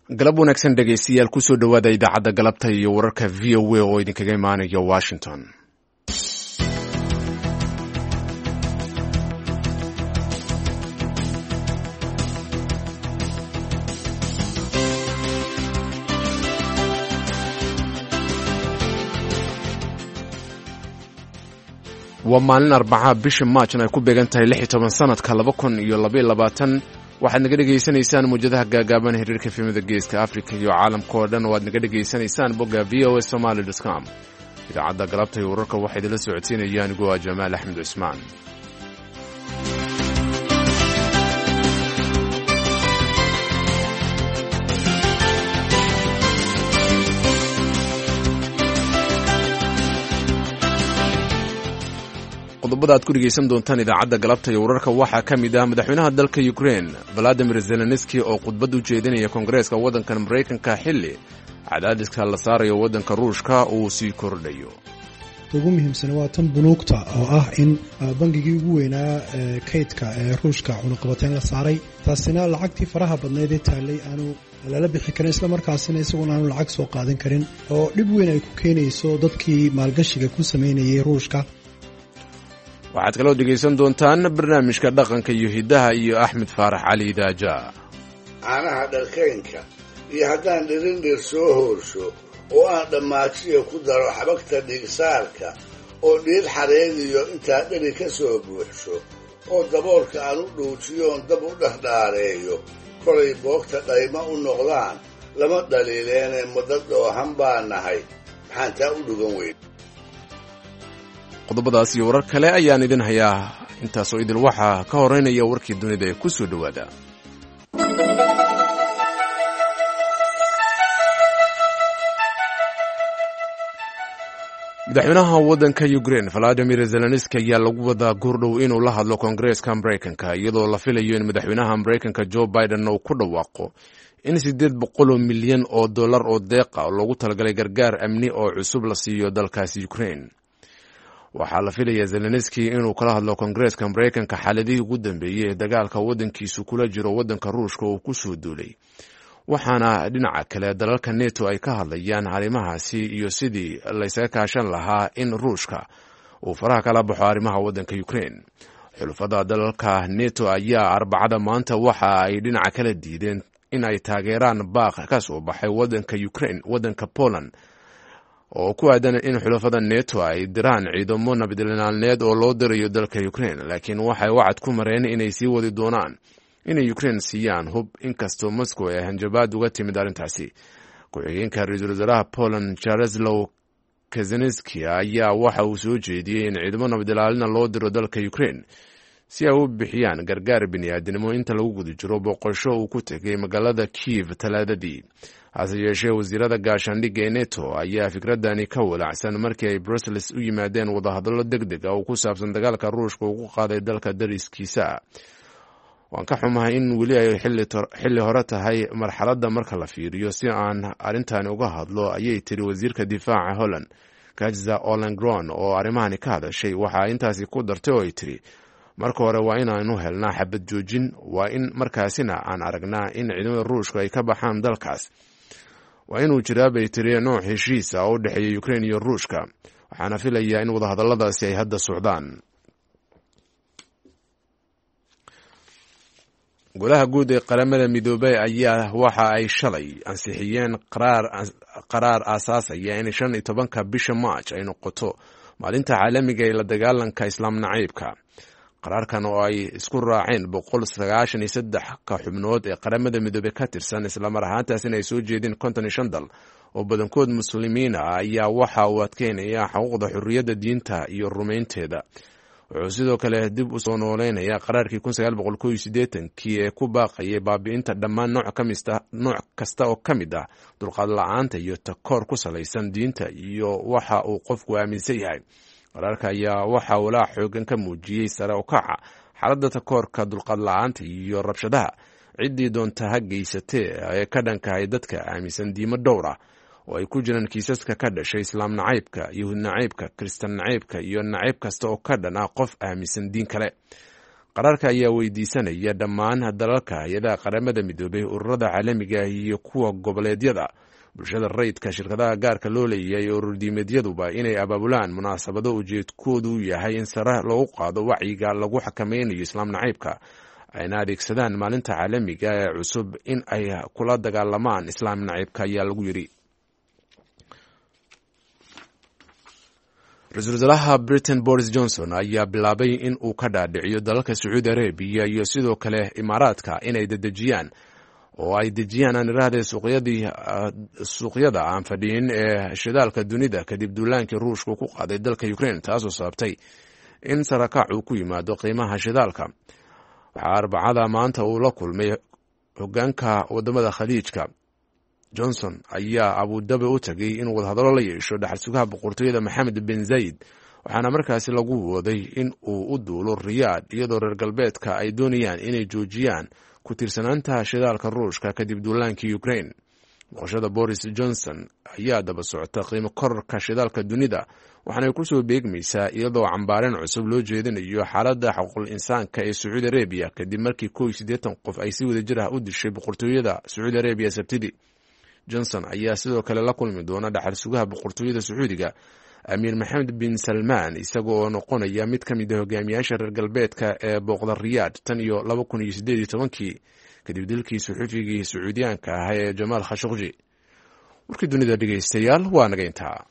galab wanaagsan dhegaystayaal kusoo dhowaada idaacadda galabta iyo wararka v o a oo idinkaga imaanaya washington. waa maalin arbaca bisha maajna ay ku beegan tahay 16 sanadka 2022. waxaad naga dhegaysanaysaan muujadaha gaagaaban xiriirka filimada geeska afrika iyo caalamka oo dhan, oo aad naga dhegaysanaysaan bogga voasomali.com. idaacadda galabta iyo wararka waxaa idinla socodsiinaya anigoo ah jamaal axmed cusmaan. qodobada aad ku dhegaysan doontaan idaacadda galabta iyo wararka waxaa ka mid ah madaxweynaha dalka Ukraine Volodymyr Zelensky oo khudbad u jeedinaya Koongareeska waddanka Mareykanka xilli cadaadiska la saarayo waddanka Ruushka uu sii kordhayo. ugu muhiimsan waa tan bunuugta oo ah in bangigii ugu weynaa kaydka ee Ruushka cunaqabateyn la saaray, taasina lacagtii faraha badneed ee taalay aanu lala bixi karin, isla markaasina isaguna aanu lacag soo qaadan karin, oo dhib weyn ay ku keenayso dadkii maalgashiga ku sameynayay Ruushka. waxaad kaloo dhegaysan doontaan barnaamijka dhaqanka iyo hiddaha iyo Axmed Faarax Cali Daaja. caanaha dharkaynka iyo haddaan dhirindhir soo hoorsho oo aan dhammaajiya ku daro xabagta dhigsaarka oo dhiir xareediyo intaa dheri ka soo buuxsho oo daboolka aan u dhuujiyoon dab u dhahdhaareeyo kolay boogta dhayma u noqdaan lama dhaliileenee muddo dhoohan baa nahay, maxaan taa u dhugan weyn. qodobadaas iyo warar kale ayaan idin hayaa. intaasoo idil waxaa ka horeynaya warkii dunida ee ku soo dhowaada. madaxweynaha waddanka Ukraine Volodymyr Zelensky ayaa lagu wadaa goordhow inuu la hadlo Koongareeska Mareykanka, iyadoo la filayo in madaxweynaha Mareykanka Joe Biden uu ku dhawaaqo in $800 milyan oo deeqa loogu talagalay gargaar amni oo cusub la siiyo dalkaasi Ukraine. waxaa la filayaa Zelensky inuu kala hadlo Koongareeska Mareykanka xaaladihii ugu dambeeyey ee dagaalka waddankiisu kula jiro waddanka Ruushka oo ku soo duulay, waxaana dhinaca kale dalalka NATO ay ka hadlayaan arrimahaasi iyo sidii laysaga kaashan lahaa in Ruushka uu faraha kala baxo arrimaha waddanka Ukraine. xulafada dalalka NATO ayaa arbacada maanta waxa ay dhinaca kala diideen in ay taageeraan baaq ka soo baxay waddanka Ukraine waddanka Poland oo ku aadan in xulafada NATO ay diraan ciidamo nabadgelyaneed oo loo dirayo dalka Ukraine, laakiin waxay wacad ku mareen inay sii wadi doonaan inay Ukraine siiyaan hub, inkastoo Moscow ay hanjabaad uga timid arrintaasi. ku-xigeenka ra-iisul wasaaraha Poland Jaroslaw Kaczynski ayaa waxa uu soo jeediyey in ciidamo nabadgelyaneedna loo diro dalka Ukraine si ay u bixiyaan gargaar bini'aadanimo inta lagu guda jiro boqosho uu ku tegay magaalada Kyiv talaadadii. hase yeeshee wasiirada gaashaandhigga ee NATO ayaa fikradani ka walacsan markii ay Brussels u yimaadeen wadahadallo degdeg ah oo ku saabsan dagaalka Ruushka uu ku qaaday dalka dariskiisa. waan ka xumahay in weli ay xilli hore tahay marxaladda marka la fiiriyo si aan arrintani uga hadlo, ayay tiri wasiirka difaaca Holland Katja Ollengren oo arrimahani ka hadashay. waxaa intaasi ku dartay oo ay tiri, marka hore waa inaanu helnaa xabad joojin, waa in markaasina aan aragnaa in ciidamada Ruushka ay ka baxaan dalkaas. waa inuu jiraa bay tiri nooc heshiis ah oo u dhexeeya Ukraine iyo Ruushka, waxaana filayaa in wadahadalladaasi ay hadda socdaan. golaha guud ee qaramada midoobay ayaa waxa ay shalay ansixiyeen qaraar aasaasaya in 15 bisha Maaj ay noqoto maalinta caalamiga ee la dagaalanka islaam nacaybka. qaraarkan oo ay isku raaceen 193 ka xubnood ee qaramada midoobay ka tirsan, isla mar ahaantaasina ay soo jeedeen 55 dal oo badankood muslimiin ah, ayaa waxa uu adkeynaya xuquuqda xurriyadda diinta iyo rumaynteeda. wuxuu sidoo kale dib u soo nooleynaya qaraarkii 1981 ee ku baaqayay baabi'inta dhammaan nooc kasta oo ka mid ah dulqaad la'aanta iyo takoor ku salaysan diinta iyo waxa uu qofku aaminsan yahay. qaraarka ayaa waxa uu la xoogan ka muujiyey sare u kaca xaaladda takoorka, dulqaad la'aanta iyo rabshadaha ciddii doonta ha geysatee ee ka dhankahay dadka aaminsan diimo dhowr ah, oo ay ku jiraan kiisaska ka dhashay islaam nacaybka, yahuud nacaybka, kristan nacaybka iyo nacayb kasta oo ka dhan ah qof aaminsan diin kale. qaraarka ayaa weydiisanaya dhammaan dalalka hay-adaha qaramada midoobay, ururada caalamiga iyo kuwa goboleedyada, bulshada rayidka, shirkadaha gaarka loo leeyahay iyo ururdiimeedyaduba inay abaabulaan munaasabado ujeedkoodu u yahay in sare loogu qaado wacyiga lagu xakameynayo islaam nacaybka, ayna adeegsadaan maalinta caalamiga ee cusub in ay kula dagaalamaan islaam nacaybka ayaa lagu yidhi. ra-iisul wasaaraha Britain Boris Johnson ayaa bilaabay in uu ka dhaadhiciyo dalalka Sacuudi Arabiya iyo sidoo kale Imaaraadka inay dedejiyaan oo ay dejiyaan aan iraahday suuqyada aan fadhiyin ee shidaalka dunida kadib duulaankii Ruushku ku qaaday dalka Ukraine, taasoo sababtay in sarakac uu ku yimaado qiimaha shidaalka. waxaa Arbacada maanta uu la kulmay hoggaanka wadamada Khaliijka. Johnson ayaa Abu Dhabi u tagay inuu wadahadalo la yeesho dhaxal sugaha boqortooyada Mohammed bin Zayed, waxaana markaasi lagu waday in uu u duulo Riyaad iyadoo reer galbeedka ay doonayaan inay joojiyaan ku tiirsanaanta shidaalka Ruushka kadib duulaankii Ukraine. boqoshada Boris Johnson ayaa daba socota qiimo kororka shidaalka dunida, waxaana ku soo beegmaysaa iyadoo cambaareen cusub loo jeedinayo xaaladda xuquuqul insaanka ee Sacuudi Arabiya kadib markii 81 qof ay si wadajir ah u dishay boqortooyada Sacuudi Arabiya Sabtidii. Johnson ayaa sidoo kale la kulmi doona dhaxal sugaha boqortooyada Sacuudiga Amiir Mohammed bin Salman, isagoo noqonaya mid ka mid ah hogaamiyaasha reer galbeedka ee booqda Riyaad tan iyo 2018 kadib dilkii suxufigii Sacuudiyaanka ah ee Jamal Khashoggi. warkii dunida dhegeystayaal waa naga intaa.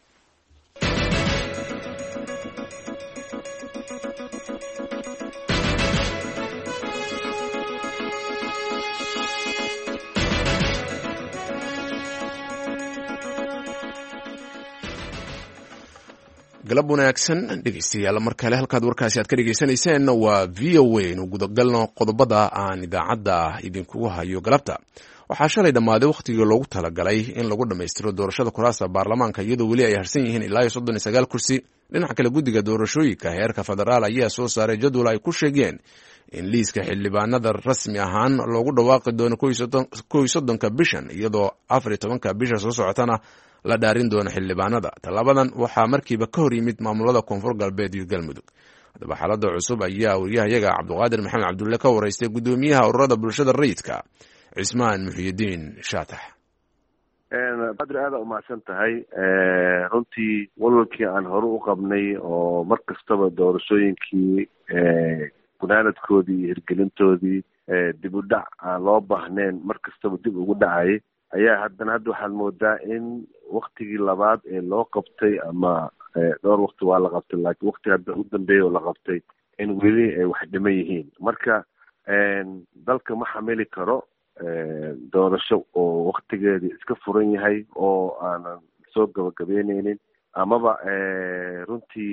galab wanaagsan dhegeystayaal, mar kale halkaad warkaasi aad ka dhegeysanayseen waa VOA. inu gudagalno qodobada aan idaacadda idinkugu hayo galabta. waxaa shalay dhammaaday wakhtigii loogu talagalay in lagu dhammaystiro doorashada kuraasta baarlamaanka, iyadoo weli ay harsan yihiin ilaa 39 kursi. dhinaca kale, guddiga doorashooyinka heerka federaal ayaa soo saaray jadwal ay ku sheegeen in liiska xildhibaanada rasmi ahaan loogu dhawaaqi doono 31 bishan, iyadoo 14 bisha soo socotana la dhaarin doono xildhibaanada. Tallaabadan waxaa markiiba ka hor yimid maamulada koonfur galbeed iyo galmudug. haddaba xaaladda cusub ayaa wariyahayaga Cabdiqaadir Maxamed Cabdulle ka waraystay guddoomiyaha ururada bulshada rayidka Cismaan Muxyidiin Shaatax. Badri, aad u mahadsan tahay. runtii walwalkii aan hore u qabnay oo mar kastaba doorashooyinkii gunaanadkoodii iyo hirgelintoodii dib u dhac aan loo baahnayn mar kastaba dib ugu dhacayay ayaa hadda waxaad moodaa in waktigii labaad ee loo qabtay ama dhowr wakti waa la qabtay, laakiin wakti hadda u dambeeya oo la qabtay in weli ay wax dhiman yihiin. marka dalka ma xamili karo doorasho oo waktigeedii iska furan yahay oo aanan soo gabagabeyneynin amaba runtii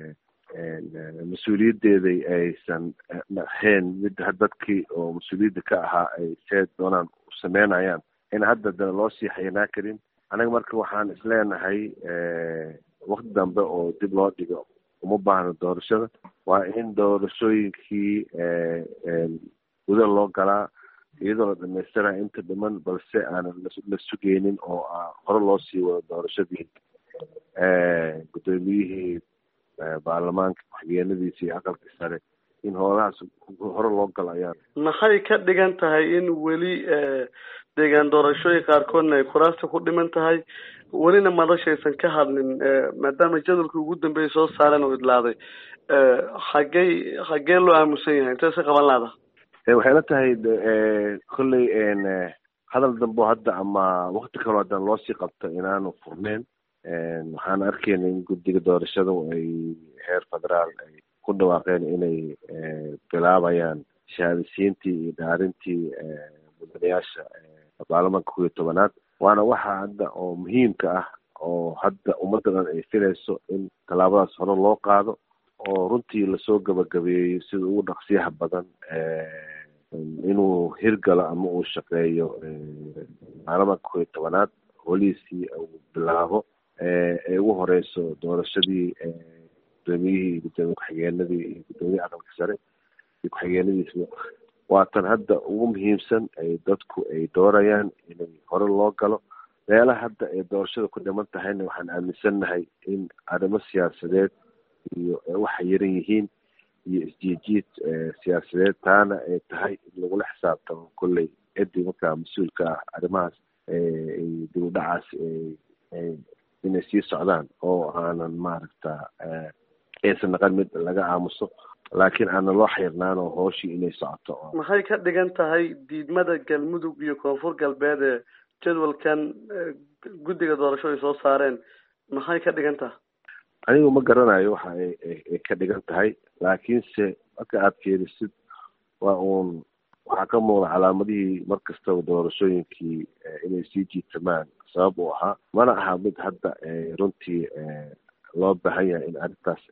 mas-uuliyaddeeday aysan ahayn mid dadkii oo mas-uuliyadda ka ahaa ay see doonaan u sameynayaan in hadda dana loo sii xayanaa karin. anaga marka waxaan isleenahay wakti dambe oo dib loo dhigo uma baahno doorashada. waa in doorashooyinkii guda loo galaa iyadoo la dhamaystira inta dhiman, balse aanan la sugeynin oo hore loo sii wado doorashadii guddoomiyihii baarlamaanka ku-xigeenadiisa iyo aqalka sare in howlahaas hore loo galo. ayaa maxay ka dhigan tahay in weli deegaan doorashooyin qaarkoodna ay kuraasta ku dhiman tahay, welina madashaysan ka hadlin maadaama jadwalkii ugu dambeeyay soo saareen oo idlaaday? xagee loo aamusan yahay, intee se qaban laada? waxay la tahay kolley hadal dambo hadda ama wakti kaloo haddana loosii qabto inaanu furneyn. waxaan arkeyna in guddiga doorashada ay heer federaal ay ku dhawaaqeen inay bilaabayaan shahaadasiintii iyo dhaarintii mudanayaasha baarlamaanka 11aad. waana waxa hadda oo muhiimka ah oo hadda ummadda dhan ay filayso in tallaabadaas hore loo qaado oo runtii lasoo gabagabeeyo sida ugu dhaqsiyaha badan inuu hirgalo ama uu shaqeeyo baarlamaanka 11aad holiisii uu bilaabo ee ugu horeyso doorashadii gudoomiyihii gudoomiye ku-xigeenadii iyo gudoomiyihii aqalka sare iyo ku-xigeenadiisba. waa tan hadda ugu muhiimsan ay dadku ay doorayaan inay hore loo galo. meelaha hadda ay doorashada ku dhiman tahayna waxaan aaminsannahay in arrimo siyaasadeed iyo waxa yaran yihiin iyo isjiijiid siyaasadeed taana ay tahay in lagula xisaabtamo kolley ciddii markaa mas-uulka ah arrimahaas dib u dhacaas inay sii socdaan oo aanan maaragta aysan naqan mid laga aamuso laakiin aanan loo xirnaan oo hooshii inay socoto. maxay ka dhigan tahay diidmada galmudug iyo koonfur galbeed ee jadwalkan guddiga doorasho ay soo saareen maxay ka dhigan tahay? anigu ma garanayo waxa ay ka dhigan tahay laakiinse marka aad fiirisid waa uun waxaa ka muuqda calaamadihii mar kastaba doorashooyinkii inay sii jiitamaan sabab uu ahaa mana aha mid hadda runtii loo baahan yahay in arrintaas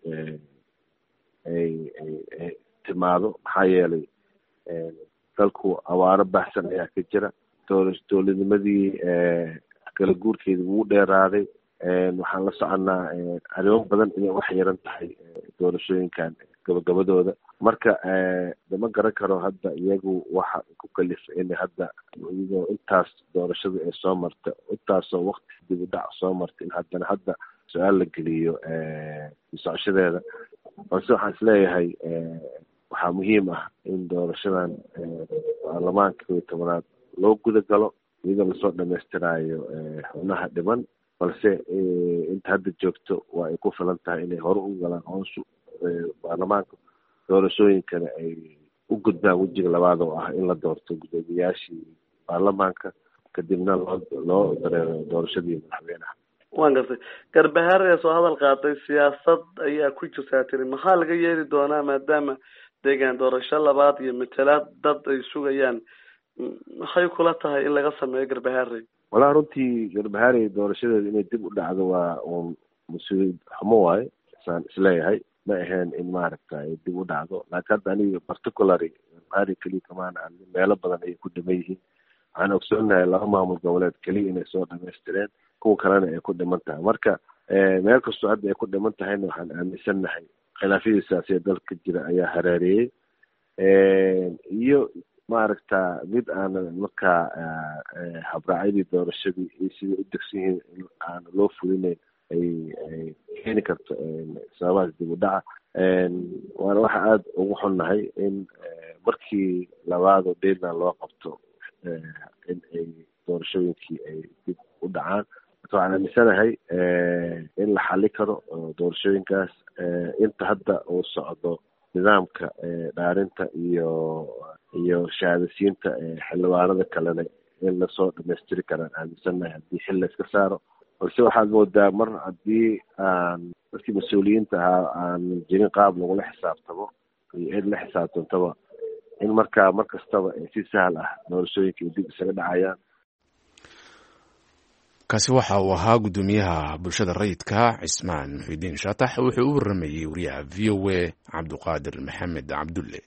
ay timaado maxaa yeelay dalku awaaro baahsan ayaa ka jira dowladnimadii kala guurkeedii wuu dheeraaday waxaan la soconaa arrimo badan inay wax yaran tahay doorashooyinkan gabagabadooda marka ma garan karo hadda iyagu waxa ku kalifa in hadda iyagoo intaas doorashada ay soo marta intaasoo waqti dib u dhac soo marta in haddana hadda su-aal la geliyo socoshadeeda balse waxaan isleeyahay waxaa muhiim ah in doorashadan baarlamaanka 11aad loo guda galo iyadoo lasoo dhamaystiraayo xubnaha dhiman balse inta hadda joogto waa ay ku filan tahay inay hore u galaan hooshu baarlamaanka doorashooyinkana ay u gudbaan wejiga labaad oo ah in la doorto gudoomiyaashii baarlamaanka kadibna loo dareero doorashadii madaxweynaha. waan gartay garbahaar ee soo hadal qaaday siyaasad ayaa ku jirtaa tiri maxaa laga yeeli doonaa maadaama deegaan doorasho labaad iyo matalaad dad ay sugayaan maxay kula tahay in laga sameeyo garbahaarey? walaa runtii garbahaarey doorashadeeda inay dib u dhacdo waa uun mas-uuliyad xumo waaye saan isleeyahay ma ahayn in maaragta ay dib u dhacdo laakiin hadda aniga particulary garbahaarey keliya kamaan aan meelo badan ayay ku dhiman yihiin waxaan ogsoonahay 2 maamul goboleed keliya inay soo dhamaystireen kuwa kalena ay ku dhiman tahay marka meel kastoo hadda ay ku dhiman tahayna waxaan aaminsannahay khilaafyadii siyaasiya dalka jira ayaa hareereeyey iyo maaragta mid aanan markaa habraacyadii doorashadii iyo sidai u degsan yihiin in aan loo fulinayn ay keeni karto sababahaas dib u dhaca waana waxa aada ugu xunnahay in markii labaadoo dheelna loo qabto in ay doorashooyinkii ay dib u dhacaan marka waxaan aaminsanahay in la xali karo doorashooyinkaas inta hadda uu socdo nidaamka dhaarinta iyo shahaadasiinta xildhibaanada kalena in lasoo dhamaystiri karaan aaminsannahay haddii xil la iska saaro balse waxaad moodaa mar haddii aan dadkii mas-uuliyiinta ahaa aan jirin qaab lagula xisaabtamo iyo cid la xisaabtantaba in markaa mar kastaba si sahal ah doorashooyinka ay dib isaga dhacayaan. kaasi waxa uu ahaa guddoomiyaha bulshada rayidka cismaan muxidiin shaatax wuxuu u waramayey wariyaha v o a cabduqaadir maxamed cabdulle.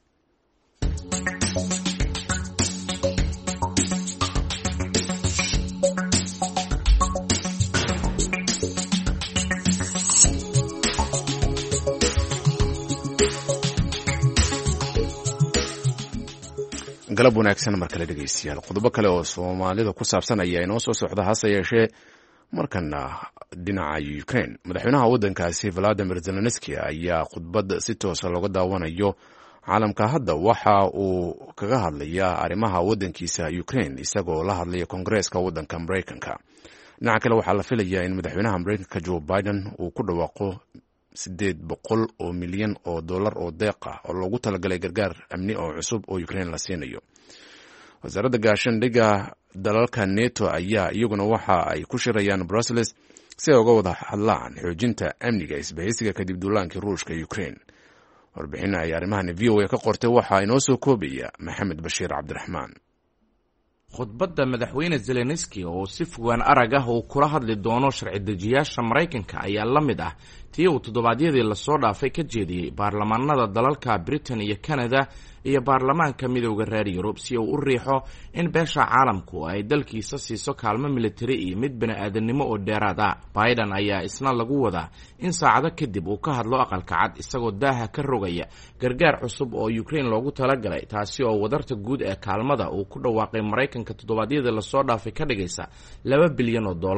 galab wanaagsan mar kale dhegeystayaal qodobo kale oo soomaalida ku saabsan ayaa inoo soo socda hase yeeshee markana dhinaca Ukraine madaxweynaha waddankaasi Volodymyr Zelensky ayaa khudbad si toosa looga daawanayo caalamka hadda waxa uu kaga hadlayaa arrimaha waddankiisa Ukraine isagoo la hadlaya Kongareeska waddanka Mareykanka. dhinaca kale waxaa la filayaa in madaxweynaha Mareykanka Joe Biden uu ku dhawaaqo $800 milyan oo deeq ah oo loogu talagalay gargaar amni oo cusub oo Ukraine la siinayo. wasaaradda gaashaandhigga dalalka NATO ayaa iyaguna waxa ay ku shirayaan Brussels si ay uga wada hadlaan xoojinta amniga isbahaysiga kadib duulaankii Ruushka Ukraine. warbixin ay arrimahan VOA ka qortay waxa inoo soo koobaya Maxamed Bashiir Cabdiraxmaan. khudbadda madaxweyne Zelensky oo si fogaan arag ah uu kula hadli doono sharci dejiyaasha Mareykanka ayaa la mid ah tii uu toddobaadyadii lasoo dhaafay ka jeediyey baarlamaanada dalalka Britain iyo Canada iyo baarlamaanka midowda reer Yurub si uu u riixo in beesha caalamku ay dalkiisa siiso kaalmo militari iyo mid bini'aadanimo oo dheeraad ah. Biden ayaa isna lagu wadaa in saacado kadib uu ka hadlo aqalka cad isagoo daaha ka rogaya gargaar cusub oo Ukraine loogu talagalay taasi oo wadarta guud ee kaalmada uu ku dhawaaqay Mareykanka toddobaadyadii lasoo dhaafay ka dhigaysa $2 bilyan.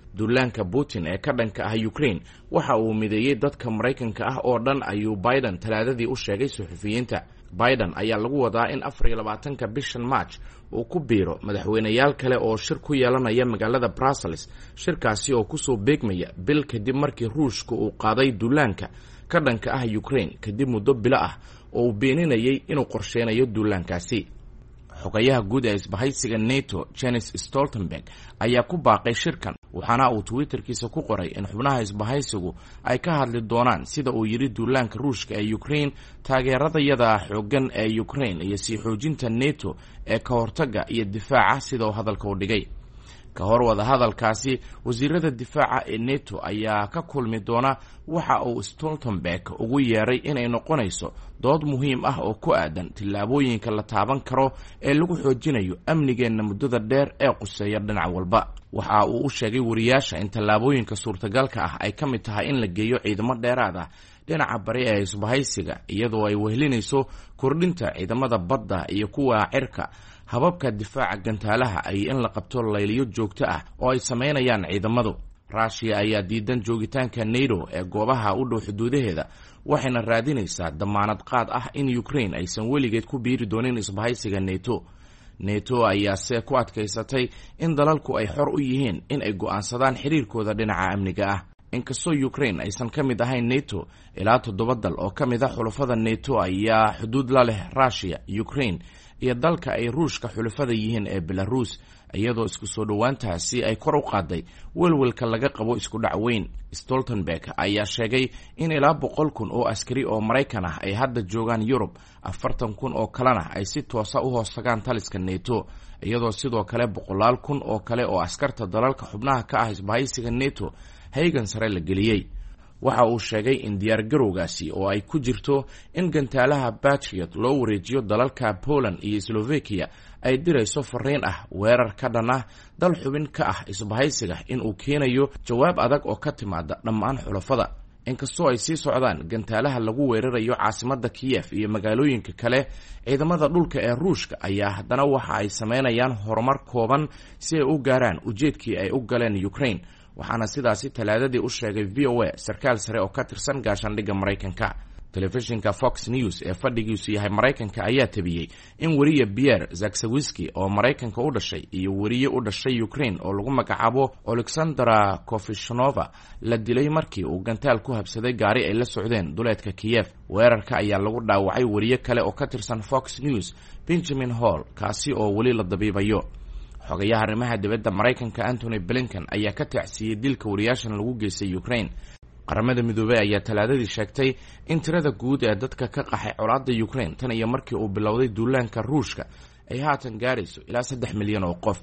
duulaanka putin ee ka dhanka ah ukraine waxa uu mideeyey dadka maraykanka ah oo dhan ayuu biden talaadadii u sheegay suxufiyiinta. biden ayaa lagu wadaa in 24 bishan march uu ku biiro madaxweyneyaal kale oo shir ku yeelanaya magaalada brussels, shirkaasi oo kusoo beegmaya bil kadib markii ruushka uu qaaday duulaanka ka dhanka ah ukraine kadib muddo bilo ah oo uu beeninayay inuu qorsheynayo duulaankaasi. xogayaha guud ee isbahaysiga NATO Jens Stoltenberg ayaa ku baaqay shirkan, waxaana uu twitterkiisa ku qoray in xubnaha isbahaysigu ay ka hadli doonaan sida uu yidhi duulaanka ruushka ee Ukraine, taageeradayada xooggan ee Ukraine iyo sii xoojinta NATO ee ka hortagga iyo difaaca sida uu hadalka u dhigay. ka hor wada hadalkaasi wasiirada difaaca ee NATO ayaa ka kulmi doona waxa uu Stoltenberg ugu yeeray inay noqonayso dood muhiim ah oo ku aadan tillaabooyinka la taaban karo ee lagu xoojinayo amnigeena muddada dheer ee quseeya dhinac walba. waxa uu u sheegay wariyaasha in tallaabooyinka suurtagalka ah ay ka mid tahay in la geeyo ciidamo dheeraad ah dhinaca bari ee isbahaysiga, iyadoo ay wehelinayso kordhinta ciidamada badda iyo kuwa cirka, hababka difaaca gantaalaha ay in la qabto layliyo joogto ah oo ay samaynayaan ciidamadu. Russia ayaa diidan joogitaanka NATO ee goobaha u dhow xuduudaheeda, waxayna raadinaysaa damaanad qaad ah in Ukraine aysan weligeed ku biiri doonin isbahaysiga NATO. NATO ayaa se ku adkaysatay in dalalku ay xor u yihiin in ay go'aansadaan xiriirkooda dhinaca amniga ah. inkastoo Ukraine aysan ka mid ahayn NATO, ilaa 7 dal oo ka mid ah xulafada NATO ayaa xuduud la leh Russia, Ukraine iyo dalka ay Ruushka xulafada yihiin ee Belarus, iyadoo isku soo dhowaantaasi ay kor u qaaday welwelka laga qabo isku dhac weyn. Stoltenberg ayaa sheegay in ilaa 100,000 oo askari oo Maraykan ah ay hadda joogaan Yurub, 40,000 oo kalena ay si toosa u hoos tagaan taliska NATO, iyadoo sidoo kale 100,000 oo kale oo askarta dalalka xubnaha ka ah isbahaysiga NATO haygan sare la geliyey. waxa uu sheegay in diyaargarowgaasi oo ay ku jirto in gantaalaha Patriot loo wareejiyo dalalka Poland iyo Slovakia ay dirayso fariin ah weerar ka dhan ah dal xubin ka ah isbahaysiga in uu keenayo jawaab adag oo ka timaada dhammaan xulafada. inkastoo ay sii socdaan gantaalaha lagu weerarayo caasimadda Kiev iyo magaalooyinka kale, ciidamada dhulka ee Ruushka ayaa haddana waxa ay sameynayaan horumar kooban si ay u gaaraan ujeedkii ay u galeen Ukraine, waxaana sidaasi talaadadii u sheegay VOA sarkaal sare oo ka tirsan gaashaandhigga Maraykanka. telefishinka Fox News ee fadhigiisu yahay Maraykanka ayaa tabiyey in wariye Pierre Zakrzewski oo Maraykanka u dhashay iyo wariye u dhashay Ukraine oo lagu magacaabo Oleksandra Kofishnova la dilay markii uu gantaal ku habsaday gaari ay la socdeen duleedka Kiev. weerarka ayaa lagu dhaawacay wariye kale oo ka tirsan Fox News, Benjamin Hall, kaasi oo weli la dabiibayo. xogayaha arrimaha dibadda Maraykanka Antony Blinken ayaa ka tacsiyey dilka wariyaashan lagu geystay Ukraine. qaramada midoobay ayaa talaadadii sheegtay in tirada guud ee dadka ka qaxay colaadda Ukraine tan iyo markii uu bilowday duulaanka Ruushka ay haatan gaarayso ilaa 3 milyan oo qof.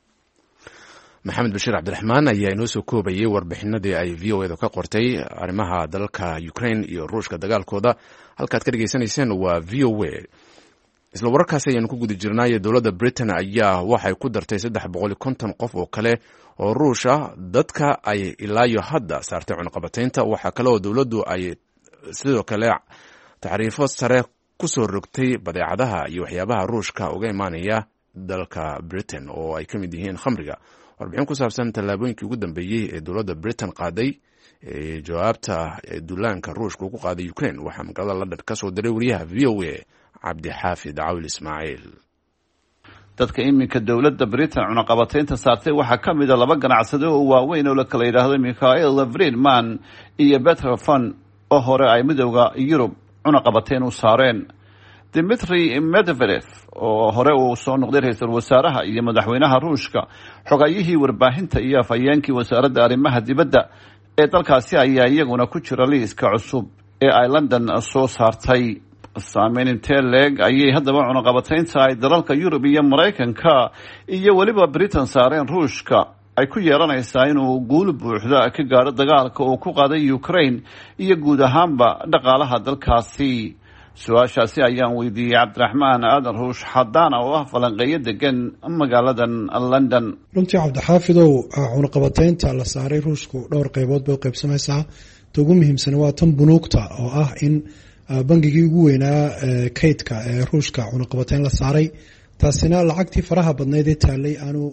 maxamed bashiir cabdiraxmaan ayaa inoo soo koobayay warbixinadii ay VOA ka qortay arrimaha dalalka Ukraine iyo Ruushka dagaalkooda. halkaad ka dhageysanayseen waa VOA. isla wararkaas ayaanu ku guda jirnay. dowladda Britain ayaa waxay ku dartay 350 qof oo kale oo Ruush ah dadka ay ilaayo hadda saartay cunaqabataynta. waxaa kale oo dowladdu ay sidoo kale tacriifo sare ku soo rogtay badeecadaha iyo waxyaabaha Ruushka uga imaanaya dalka Britain oo ay ka mid yihiin khamriga. warbixin ku saabsan tallaabooyinkii ugu dambeeyey ee dowladda Britain qaaday ee jawaabta duulaanka Ruushka ku qaaday Ukraine waxaa magaalada London ka soo diray wariyaha VOA cabdixaafid cawil ismaaciil. dadka iminka dowladda Britain cunaqabataynta saartay waxaa ka mid ah 2 ganacsado oo waaweyn oo la kala yiraahdo Mikhail Friedman iyo Peter Van oo hore ay midowga Yurub cunaqabatayn u saareen. Dmitry Medvedev oo hore uu soo noqday ra'iisul wasaaraha iyo madaxweynaha Ruushka, xogayihii warbaahinta iyo afhayeenkii wasaaradda arrimaha dibadda ee dalkaasi ayaa iyaguna ku jira liiska cusub ee ay London soo saartay. saameyn intee leeg ayay haddaba cunaqabataynta ay dalalka Yurub iyo Maraykanka iyo weliba Britain saareen Ruushka ay ku yeelanaysaa inuu guul buuxda ka gaaro dagaalka uu ku qaaday Ukraine iyo guud ahaanba dhaqaalaha dalkaasi. su-aashaasi ayaan weydiiyey Cabdiraxmaan Aadan Ruush Xadaana oo ah falanqeeyo degan magaaladan London. runtii cabdixaafidow cunaqabataynta la saaray Ruushku dhowr qaybood bay u qaybsamaysaa. ta ugu muhiimsan waa tan bunuugta oo ah in bangigii ugu weynaa kaydka ee Ruushka cunaqabatayn la saaray. taasina lacagtii faraha badnayd ee taalay aanu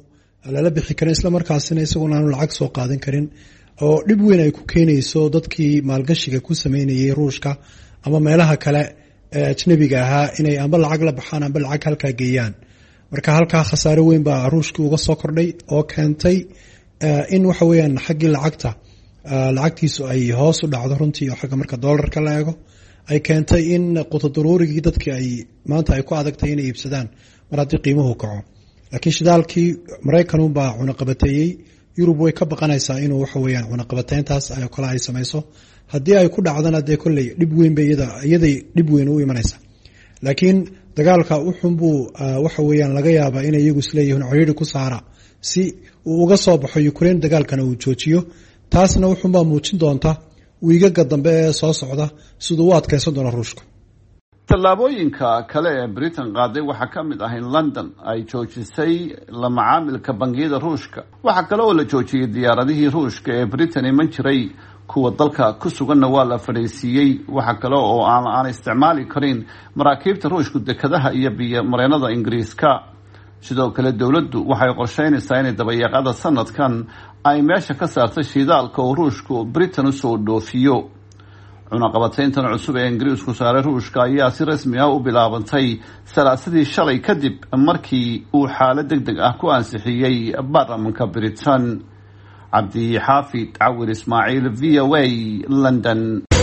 lala bixi karin isla markaasina isaguna aanu lacag soo qaadan karin oo dhib weyn ay ku keenayso dadkii maalgashiga ku sameynayay ruushka ama meelaha kale ee ajnabiga ahaa inay amba lacag la baxaan amba lacag halkaa geeyaan. marka halkaa khasaare weyn baa ruushkii uga soo kordhay oo keentay in waxa weeyaan xaggii lacagtiisu ay hoos u dhacdo runtii oo xagga marka doolarka la eego ay keentay in qutodaruurigii dadkii ay maanta ay ku adagtay inay iibsadaan mar haddii qiimuhu kaco. laakiin shidaalkii maraykanunbaa cunaqabateeyey, yurub way ka baqanaysaa inuu waxa weeyaan cunaqabateyntaas kale ay samayso. haddii ay ku dhacdana dee kolley dhib weyn bay iyaday dhib weyn u imanaysa. laakiin dagaalka uxunbuu waxa weeyaan laga yaabaa inay iyagu isleeyihiin ciriiri ku saara si uu uga soo baxo Ukraine dagaalkana uu joojiyo. taasna wuxuunbaa muujin doonta wiigaga dambe ee soo socda siduu u adkaysan doono ruushka. tallaabooyinka kale ee Britain qaaday waxaa ka mid ah in London ay joojisay la macaamilka bangiyada ruushka. waxaa kale oo la joojiyey diyaaradihii ruushka ee Britain iman jiray, kuwa dalka ku suganna waa la fadhiisiiyey. waxaa kale oo aan isticmaali karin maraakiibta ruushku dekadaha iyo biyo mareenada Ingiriiska. sidoo kale dowladdu waxay qorsheynaysaa inay dabayaaqada sanadkan ay meesha ka saarto shidaalka oo ruushku Britain usoo dhoofiyo. cunaqabateyntan cusub ee Ingiriisku saaray ruushka ayaa si rasmi ah u bilaabantay salaasadii shalay kadib markii uu xaalad degdeg ah ku ansixiyey baarlamaanka Britain. cabdi xaafid cawir ismaaciil, VOA, London.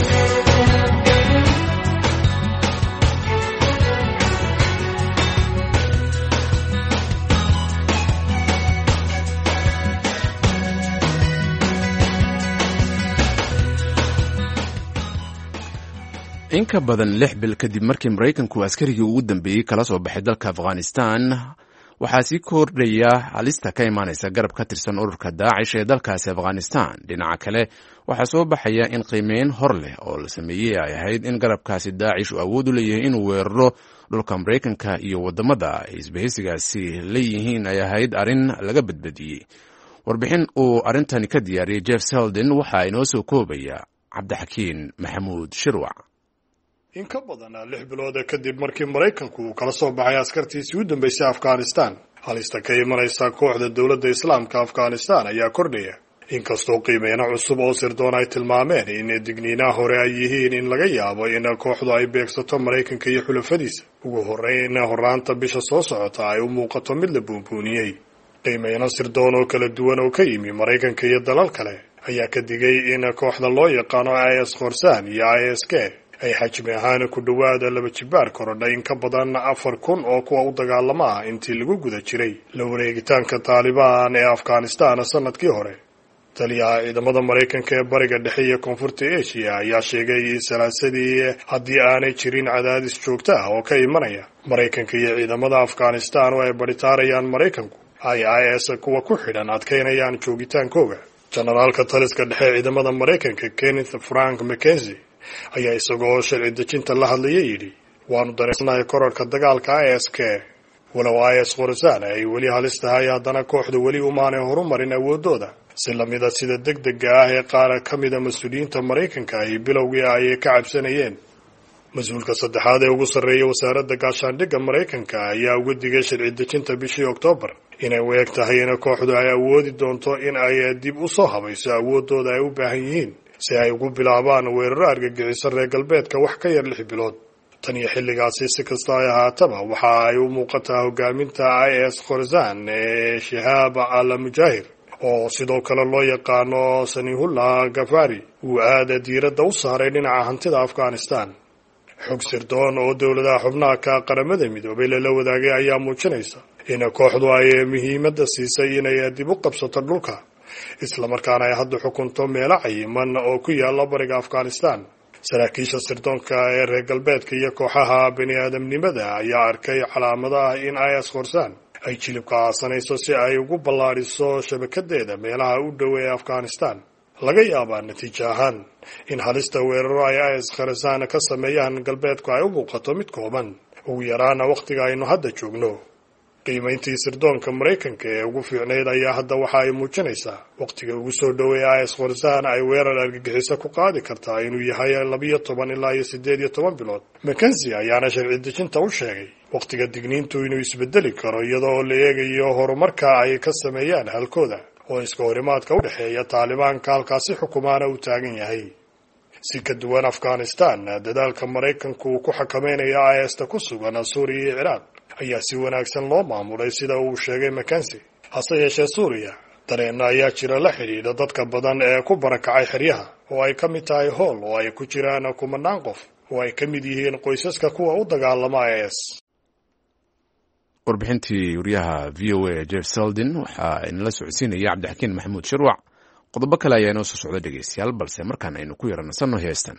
in ka badan 6 bil kadib markii Maraykanku askarigii ugu dambeeyey kala soo baxay dalka Afghanistan, waxaa sii kordhaya halista ka imaanaysa garab ka tirsan ururka Daacish ee dalkaasi Afghanistan. dhinaca kale waxaa soo baxaya in qiimeyn hor leh oo la sameeyey ay ahayd in garabkaasi Daacish uu awood u leeyahay inuu weeraro dhulka Maraykanka iyo wadamada ay isbahaysigaasi leeyihiin ay ahayd arrin laga badbadiyey. warbixin uu arrintani ka diyaariyey Jeff Selden waxaa inoo soo koobaya Cabdixakiin Maxamuud Shirwac. in ka badan 6 bilood kadib markii Maraykanku uu kala soo baxay askartiisii u dambeysay Afghanistan, halista ka imanaysa kooxda dowladda Islaamka Afghanistan ayaa kordhaya. inkastoo qiimeyn cusub oo sirdoon ay tilmaameen in digniinaha hore ay yihiin in laga yaabo in kooxdu ay beegsato Maraykanka iyo xulafadiisa ugu horeyn horaanta bisha soo socota ay u muuqato mid la buunbuuniyey. qiimeyn sirdoon oo kala duwan oo ka yimi Maraykanka iyo dalal kale ayaa ka digay in kooxda loo yaqaano IS Khorasan iyo ISK ay xajmi ahaan ku dhawaada 2 jibaar korodhay in ka badan 4,000 oo kuwa u dagaalama intii lagu guda jiray la wareegitaanka Taliban ee Afghanistan sanadkii hore. taliyaha ciidamada Maraykanka ee bariga dhexe iyo koonfurta Asia ayaa sheegay salaasadii haddii aanay jirin cadaadis joogto ah oo ka imanaya Maraykanka iyo ciidamada Afghanistan oo ay baritaarayaan Maraykanku ay IS kuwa ku xidhan adkeynayaan joogitaankooga. generaalka taliska dhexe ciidamada Maraykanka Kenneth Frank McKenzie ayaa isagoo sharci dejinta la hadlayay yidhi, waanu dareensanahay kororka dagaalka ISK. walow IS Khorasan ay weli halis tahay, haddana kooxda weli umaanay horumarin awoodooda si lamida sida degdega ah ee qaar ka mida mas-uuliyiinta Maraykanka ay bilowgii ay ka cabsanayeen. mas-uulka saddexaad ee ugu sarreeya wasaaradda gaashaandhigga Maraykanka ayaa uga digay sharci dejinta bishii Oktoobar inay u eg tahay in kooxdu ay awoodi doonto in ay dib u soo habayso awoodooda ay u baahan yihiin si ay ugu bilaabaan weeraro argagixiso reer galbeedka wax ka yar 6 bilood. tan iyo xilligaasi si kasta ay ahaataba waxa ay u muuqataa hogaaminta IS Khorasan ee Shihab al-Mujahir oo sidoo kale loo yaqaano Sanihullah Ghaffari uu aada diiradda u saaray dhinaca hantida Afghanistan. xog sirdoon oo dowladaha xubnaha ka qaramada midoobay la wadaagay ayaa muujinaysa in kooxdu ay muhiimadda siisay inay dib u qabsato dhulka, isla markaana ay hadda xukunto meelo cayiman oo ku yaala bariga Afghanistan. saraakiisha sirdoonka ee reer galbeedka iyo kooxaha bani'aadamnimada ayaa arkay calaamadaha in IS Khorasan ay jilibka aasanayso si ay ugu ballaariso shabakadeeda meelaha u dhow ee Afghanistan. laga yaabaa natiijo ahaan in halista weeraro ay IS Khorasan ka sameeyaan galbeedku ay u muuqato mid kooban, ugu yaraana waqtiga aynu hadda joogno. qiimayntii sirdoonka Maraykanka ee ugu fiicneyd ayaa hadda waxa ay muujinaysaa waqtiga ugu soo dhoweeya IS Khorasan ay weerar argagixiso ku qaadi kartaa inuu yahay 12 ilaa 18 bilood. McKenzie ayaana sharci dejinta u sheegay wakhtiga digniintu inuu isbedeli karo iyadoo la eegayo horumarka ay ka sameeyaan halkooda oo iska horimaadka u dhexeeya taalibaanka halkaasi xukumaana uu taagan yahay. si ka duwan Afghanistan, dadaalka Maraykanku uu ku xakameynayo IS-ta ku sugan Suuriya iyo Ciraaq ayaa si wanaagsan loo maamulay sida uu sheegay McKenzie. hase yeeshee Suuriya dareen ayaa jira la xidhiidha dadka badan ee ku barakacay xeryaha oo ay ka mid tahay Hool oo ay ku jiraan kumanaan qof oo ay ka mid yihiin qoysaska kuwa u dagaalama IS. warbixintii wariyaha VOA Jeff Seldin waxaa inala socodsiinaya Cabdixakiin Maxamuud Shirwac. qodobo kale ayaa inoo soo socda dhegeystayaal, balse markaan aynu ku yaranasanno heestan.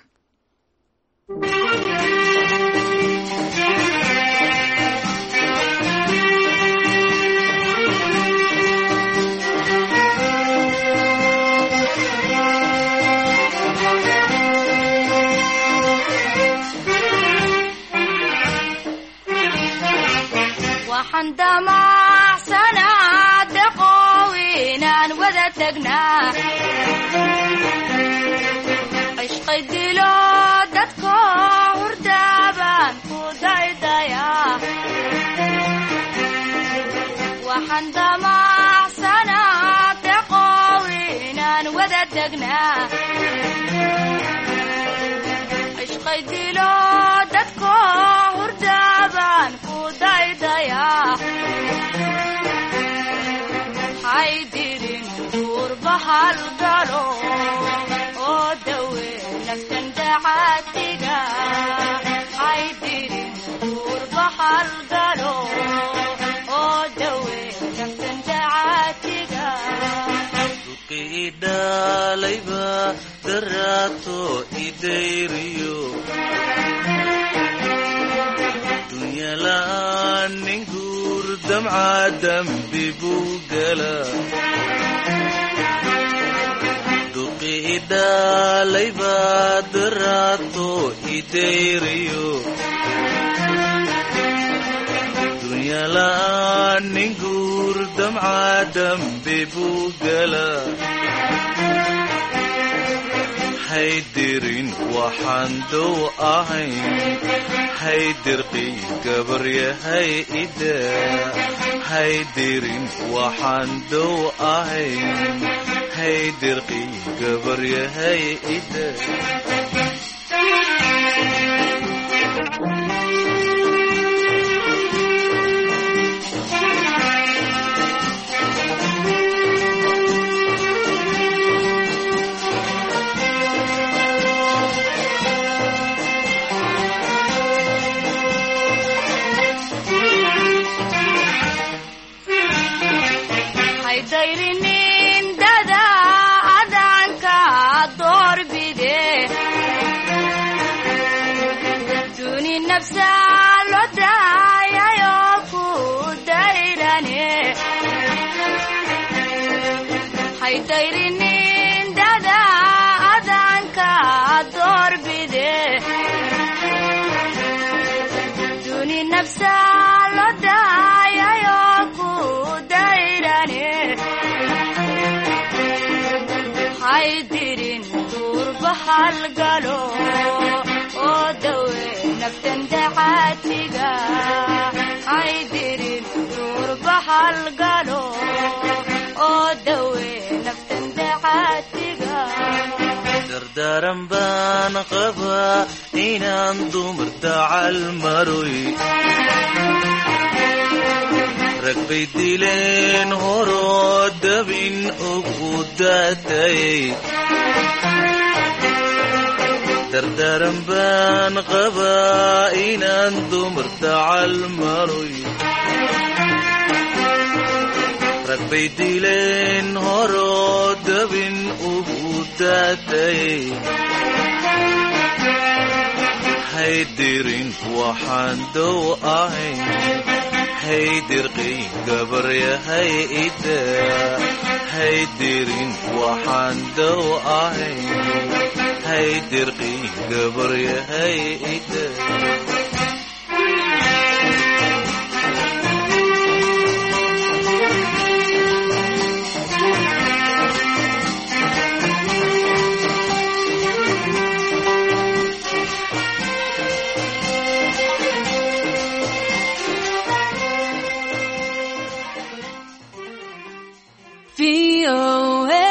عشقي دلو ددكو هردابان كودايدايا waxaan damacsanaa deqow inaan wada degnaa cishqay dilo dadko hurdaabaan ku daydayaa haydirin duurba halgalo oo dawe naftan dacaatiga haydirin duurba halgalo oo dawe naftan dacaatiga duqidaalayba daraato idayriyo dunyalaan nin guur damca dambi buu gala duqidaalayba daraato idayriyo dunyalaan nin guur damca dambi buu gala haydirin waxaan dow ahayn haydirqii gabaryahay ida haydirin waxaan dow ahayn haydirqii gabaryahay ida dayrinin dada adanka doorbide duni nafsa lo daayayo ku dayrane hay dayrinin dada adanka doorbide duni nafsa lo daayayo ku dayrane haydirin duurba halgalo oo dawe naftan dacaatiga haydirin duurba halgalo oo dawe naftan dacaatiga dardaaran baan qabaa inaan dumar dacal maroy rag bay dileen horoo dabin ugu daatay dardaaran baan qabaa inaan dumar dacal maroy rag bay dileen horoo dabin ugu daatay haydirin waxaan dow ahayn haydirqii gabaryahay ida haydirin waxaan dow ahayn haydirqii gabaryahay ida VOA.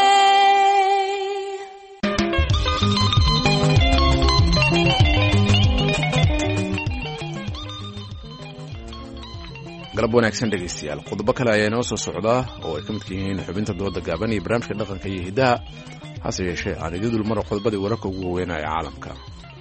galab wanaagsan dhegaystayaal qodobo kale ayaa inoo soo socdaa oo ay ka midka yihiin xubinta dooda gaaban iyo barnaamijka dhaqanka iyo hidaha hase yeeshee aan iga dul maro qodobadii wararka ugu waaweynaa ee caalamka.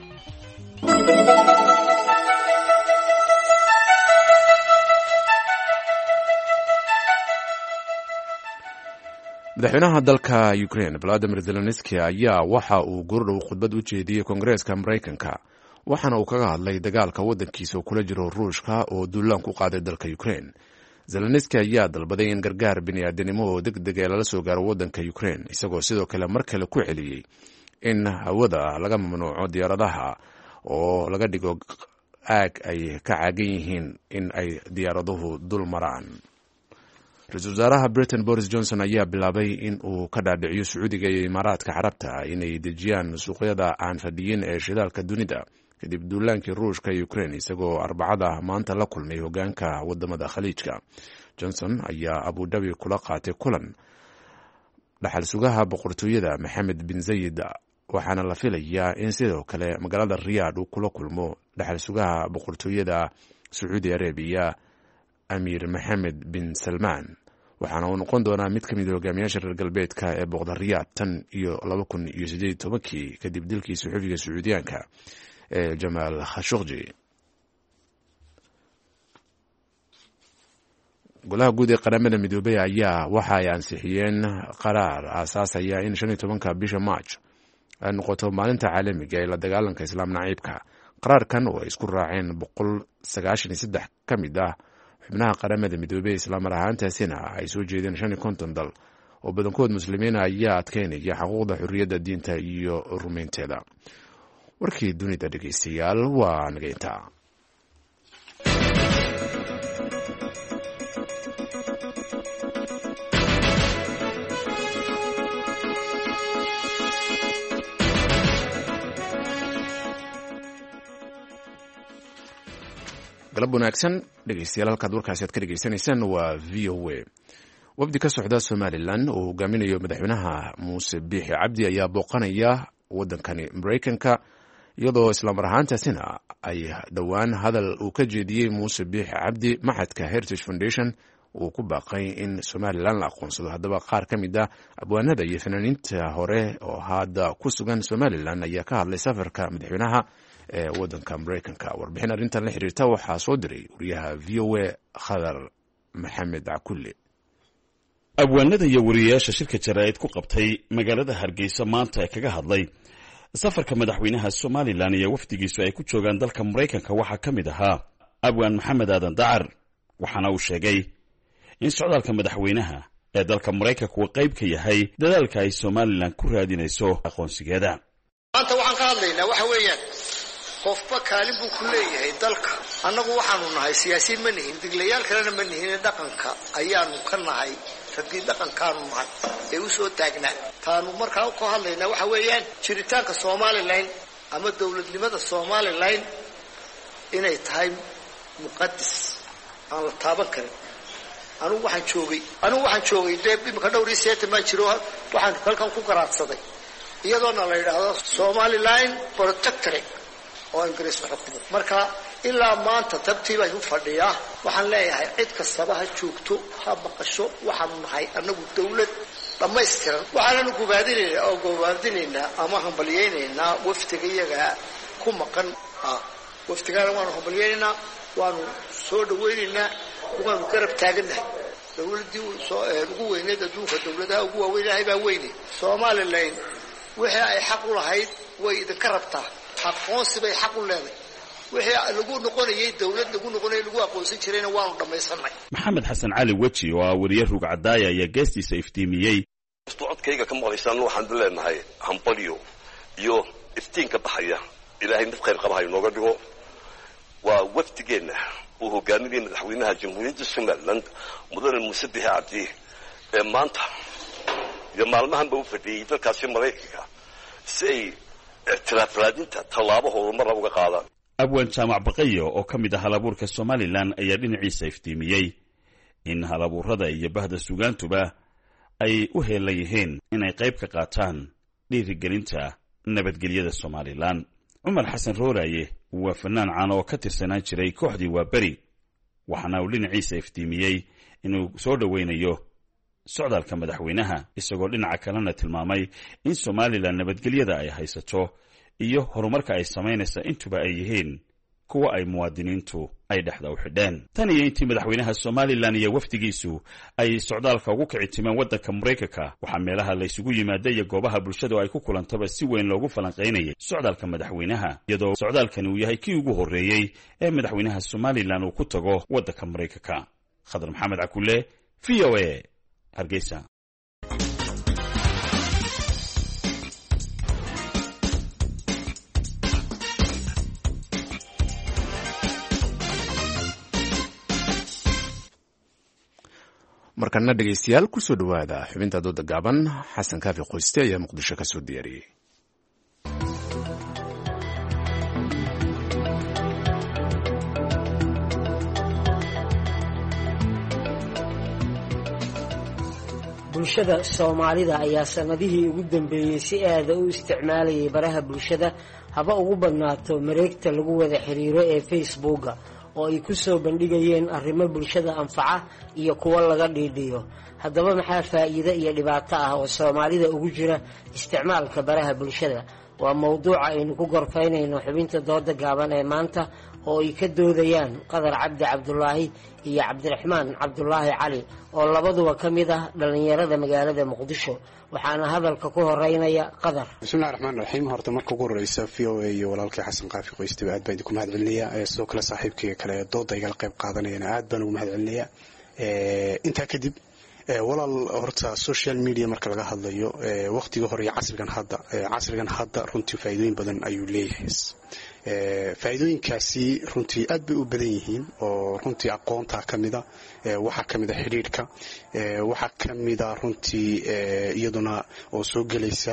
madaxweynaha dalka Ukraine Volodymyr Zelensky ayaa waxa uu gurdhow khudbad u jeediyey Koongareeska Mareykanka waxaana uu kaga hadlay dagaalka waddankiisa oo kula jiro Ruushka oo duulaan ku qaaday dalka Ukraine. Zelensky ayaa dalbaday in gargaar bini'aadanimo oo degdeg ah lala soo gaaro waddanka Ukraine isagoo sidoo kale mar kale ku celiyey in hawada laga mamnuuco diyaaradaha oo laga dhigo aag ay ka caagan yihiin in ay diyaaraduhu dul maraan. ra-iisul wasaaraha Britain Boris Johnson ayaa bilaabay in uu ka dhaadhiciyo Sacuudiga iyo Imaaraadka Carabta inay dejiyaan suuqyada aan fadhiyin ee shidaalka dunida kadib duulaankii Ruushka ee Ukraine isagoo Arbacada maanta la kulmay hogaanka wadamada Khaliijka. Johnson ayaa Abu Dhabi kula qaatay kulan dhaxal sugaha boqortooyada Mohammed bin Zayed waxaana la filayaa in sidoo kale magaalada Riyadh uu kula kulmo dhaxal sugaha boqortooyada Saudi Arabia Amir Mohammed bin Salman waxaana uu noqon doonaa mid ka mid ah hogaamiyaasha reer galbeedka ee booqda Riyadh tan iyo 2018 kadib dilkii suxufiga Sacuudiyaanka ee Jamal Khashoggi. golaha guud ee qaramada midoobay ayaa waxa ay ansixiyeen qaraar aasaasaya in 15 bisha March ay noqoto maalinta caalamiga ee la dagaalanka islaam naciibka. qaraarkan oo ay isku raaceen 193 ka mid ah xubnaha qaramada midoobay islaamar ahaantaasina ay soo jeedeen 50 dal oo badankood muslimiin ayaa adkeynaya xuquuqda xurriyadda diinta iyo rumaynteeda. warkii dunida dhegaystayaal waa naga intaa. galab wanaagsan dhegaystayaal halkaad warkaasi aad ka dhegaysanaysaan waa VOA. wafdi ka socda Somaliland oo hogaaminayo madaxweynaha Muuse Biixi Cabdi ayaa booqanaya waddankani Mareykanka iyadoo islamar ahaantaasina ay dhowaan hadal uu ka jeediyey Muuse Biixi Cabdi maxadka Heritage Foundation uu ku baaqay in Somaliland la aqoonsado. haddaba qaar ka mid ah abwaanada iyo fanaaniinta hore oo hadda ku sugan Somaliland ayaa ka hadlay safarka madaxweynaha ee waddanka Mareykanka. warbixin arrintan la xiriirta waxaa soo diray wariyaha VOA Khadar Maxamed Cakulle. abwaanada iyo wariyayaasha shirka jaraa'id ku qabtay magaalada Hargeysa maanta ee kaga hadlay safarka madaxweynaha Somaliland iyo wafdigiisu ay ku joogaan dalka Mareykanka waxaa ka mid ahaa abwaan Maxamed Aadan Dacar waxaana uu sheegay in socdaalka madaxweynaha ee dalka Mareykanka uu qayb ka yahay dadaalka ay Somaliland ku raadinayso aqoonsigeeda. maanta waxaan ka hadlaynaa waxa weeyaan qofba kaalin buu ku leeyahay dalka. annagu waxaanu nahay siyaasiyiin ma nihin, diglayaal kalena ma nihin, dhaqanka ayaanu ka nahay, raggii dhaqankaanu nahay ee u soo taagnaa. taanu markaa ka hadlaynaa waxa weeyaan jiritaanka Somaliland ama dowladnimada Somaliland inay tahay muqadas aan la taaban karin. anigu waxaan joogay imika dhowr iyo 7 ma jiro waxaan halkan ku garaadsaday iyadoona la yidhaahdo Somaliland Protectorate oo Ingiriis xukumo. marka ilaa maanta tabtiiba u fadhiyaa. waxaan leeyahay cid kastaba ha joogto ha baqasho waxaanu nahay annagu dawlad dhammaystiran. waxaanu gobaadinaynaa ama hambaliyeynaynaa waftiga iyaga ku maqan. waftigaana waanu hambaliyeynaynaa, waanu soo dhawaynaynaa, waanu garab taaganahay. dawladdii ugu weyneed adduunka dawladaha ugu waaweynahay baa weyne. Somaliland wixii ay xaq u lahayd way idinka rabtaa. aqoonsi bay xaq u leedahay. wixii lagu noqonayay dawlad lagu noqonayay lagu aqoonsan jirayna waanu dhamaysanay. Maxamed Xasan Cali Waji oo ah wariye rug cadaaya ayaa geestiisa iftiimiyey. codkayga ka maqlaysaan waxaan leenahay hambalyo iyo iftiinka baxaya ilaahay mid khayr qaba ha inooga dhigo. waa waftigeena uu hogaaminayay madaxweynaha jamhuuriyadda Somaliland mudane Muuse Biixi Cabdi ee maanta iyo maalmahanba u fadhiyay dalkaasi Mareykanka si ay ictiraaf raadinta tallaabo horumar uga qaadaan. abwaan jaamac baqayo oo ka mid ah halabuurka Somaliland ayaa dhinaciisa iftiimiyey in halabuurada iyo bahda sugaantuba ay u heelan yihiin inay qayb ka qaataan dhiirigelinta nabadgelyada somalilan. cumar xasan rooraaye waa fanaan caan oo ka tirsanaan jiray kooxdii Waaberi, waxaana uu dhinaciisa iftiimiyey inuu soo dhoweynayo socdaalka madaxweynaha, isagoo dhinaca kalena tilmaamay in somalilan nabadgelyada ay haysato iyo horumarka ay samaynaysa intuba ay yihiin kuwa ay muwaadiniintu ay dhexda u xidheen. tan iyo intii madaxweynaha somalilan iyo wafdigiisu ay socdaalka ugu kici timeen waddanka Maraykanka, waxaa meelaha la isugu yimaada iyo goobaha bulshadu ay ku kulantaba si weyn loogu falanqaynayay socdaalka madaxweynaha, iyadoo socdaalkani uu yahay kii ugu horreeyey ee madaxweynaha somalilan uu ku tago waddanka Maraykanka. khadar maxamed cakule, VOA, Hargeysa. markana dhegaystayaal ku soo dhowaada xubinta dooda gaaban. xasan kaafi qoyste ayaa muqdisho ka soo diyaariyey. bulshada Soomaalida ayaa sanadihii ugu dambeeyay si aad u isticmaalayay baraha bulshada, haba ugu badnaato mareegta lagu wada xiriiro ee Facebook-ga oo ay ku soo bandhigayeen arrimo bulshada anfaca iyo kuwa laga dhiidhiyo. haddaba maxaa faa'iido iyo dhibaato ah oo Soomaalida ugu jira isticmaalka baraha bulshada? waa mowduuca aynu ku gorfaynayno xubinta dooda gaaban ee maanta, oo ay ka doodayaan Qadar Cabdi Cabdulaahi iyo Cabdiraxmaan Cabdulaahi Cali oo labaduba ka mid ah dhalinyarada magaalada Muqdisho. waxaana hadalka ku horeynaya Qadar. bismillaahir rahmaanir rahiim. horta marka ugu horeysa VOA iyo walaalkay xasan qaafi qoyste aad baan idinku mahadcelinayaa, sidoo kale saaxiibkayga kale dooda igala qayb qaadanayana aad baan ugu mahadcelinayaa. intaa kadib walaal, horta social media marka laga hadlayo waqtiga hore iyo casrigan hadda runtii faa'iidooyin badan ayuu leeyahay. faa'iidooyinkaasi runtii aad bay u badan yihiin oo runtii aqoonta kamida, waxaa kamida xiriirka, waxaa kamida runtii iyaduna oo soo gelaysa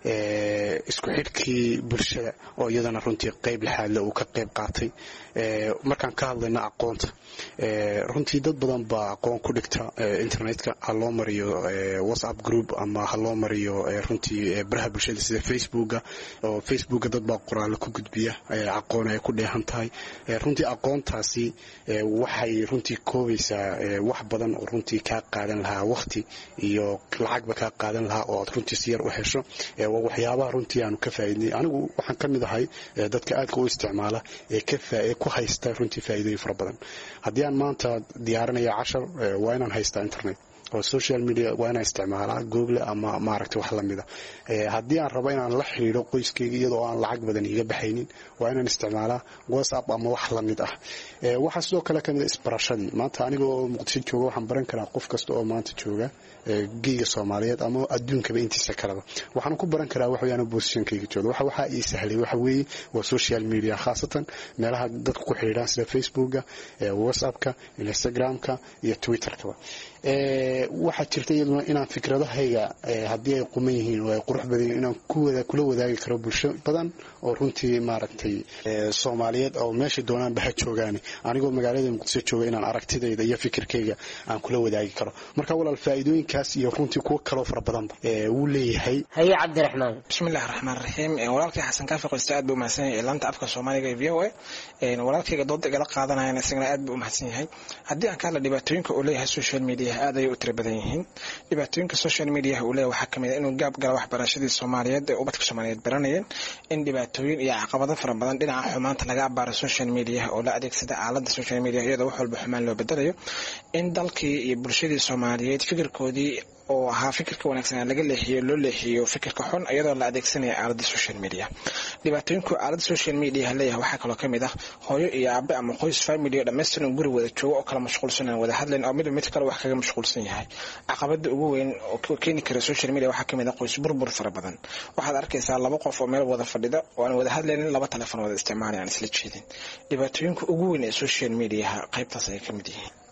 isku xidhkii bulshada oo iyadana runtii qayb laxaadle uu ka qayb qaatay. markaan ka hadlayna aqoonta, runtii dad badan baa aqoon ku dhigta internetka, ha loo mariyo WhatsApp group ama ha loo mariyo runtii baraha bulshada sida Facebookga, oo Facebookga dad baa qoraal ku gudbiya aqoon ay ku dheehan tahay. runtii aqoontaasi waxay runtii koobaysaa wax badan oo runtii ka qaadan lahaa waqti iyo lacagba ka qaadan lahaa oo aad runtii si yar u hesho. waa waxyaabaha runtii aanu ka faa'iidnay. anigu waxaan ka mid ahay dadka aadka u isticmaala ee ku haysta runtii faa'iidooyin fara badan. haddii aan maanta diyaarinayo cashar, waa inaan haystaa internet oo social media, waa inaan isticmaalaa Google ama maaragtay wax lamida. haddii aan rabo inaan la xiriiro qoyskayga iyadoo aan lacag badan iga baxaynin, waa inaan isticmaalaa WhatsApp ama wax lamid ah. waxaa sidoo kale kamid isbarashadii. maanta anigoo Muqdisho jooga waxaan baran karaa qof kasta oo maanta jooga geega Soomaaliyeed ama adduunkaba intiisa kaleba. waxaan ku baran karaa wax weeyaan positionkayga jooga. waxa ii sahlay waxa weeye waa social media, khaasatan meelaha dadku ku xiriiraan sida Facebookga, WhatsAppka, Instagramka iyo Twitterka. waxaa jirta iyaduna inaan fikradahayga haddii ay quman yihiin oo ay qurux badan yihiin inaan kula wadaagi karo bulsho badan oo runtii maaragtay Soomaaliyeed oo meesha doonaanba ha joogaan, anigoo magaalada Muqdisho jooga inaan aragtidayda iyo fikirkayga aan kula wadaagi karo. marka walaal, faa'iidooyinkaas iyo runtii kuwa kale fara badanba wuu leeyahay. haye Cabdiraxmaan. bismillaahir rahmaanir rahiim. walaalkay xasan kaafi qoyste aad buu mahadsan yahay laanta afka Soomaaliga ee VOA. walaalkayga dooda igala qaadanayana isagana aad buu mahadsan yahay. haddii aan ka hadla dhibaatooyinka uu leeyahay social media aad ay u tiro badan yihiin. dhibaatooyinka social media uu leeyahay waxaa kamid ah inuu gaab gala waxbarashadii Soomaaliyeed ee ubadka Soomaaliyeed baranayeen, in dhibaatooyin iyo caqabado fara badan dhinaca xumaanta laga abaaro social media oo la adeegsada aaladda social media iyadoo wax walba xumaan loo bedelayo, in dalkii iyo bulshadii Soomaaliyeed fikirkoodii oo ahaa fikirka wanaagsan laga leexiyo fikirka xun iyadoo la adeegsanayo aaladda social media. dhibaatooyinku aaladda social media leeyahay waxaa kaloo kamid ah hooyo iyo aabe ama qoys family dhammaystiran guri wada joogo oo kala mashquulsan wada hadlayn oo mid kale wax kaga mashquulsan yahay. caqabada ugu weyn oo keeni kara social media waxaa kamid ah qoys burbur fara badan. waxaad arkaysaa laba qof oo meel wada fadhida oo aan wada hadlaynin, laba telefoon wada isticmaalayaan isla jeedin. dhibaatooyinka ugu weyn ee social media qaybtaas ay kamid yihiin.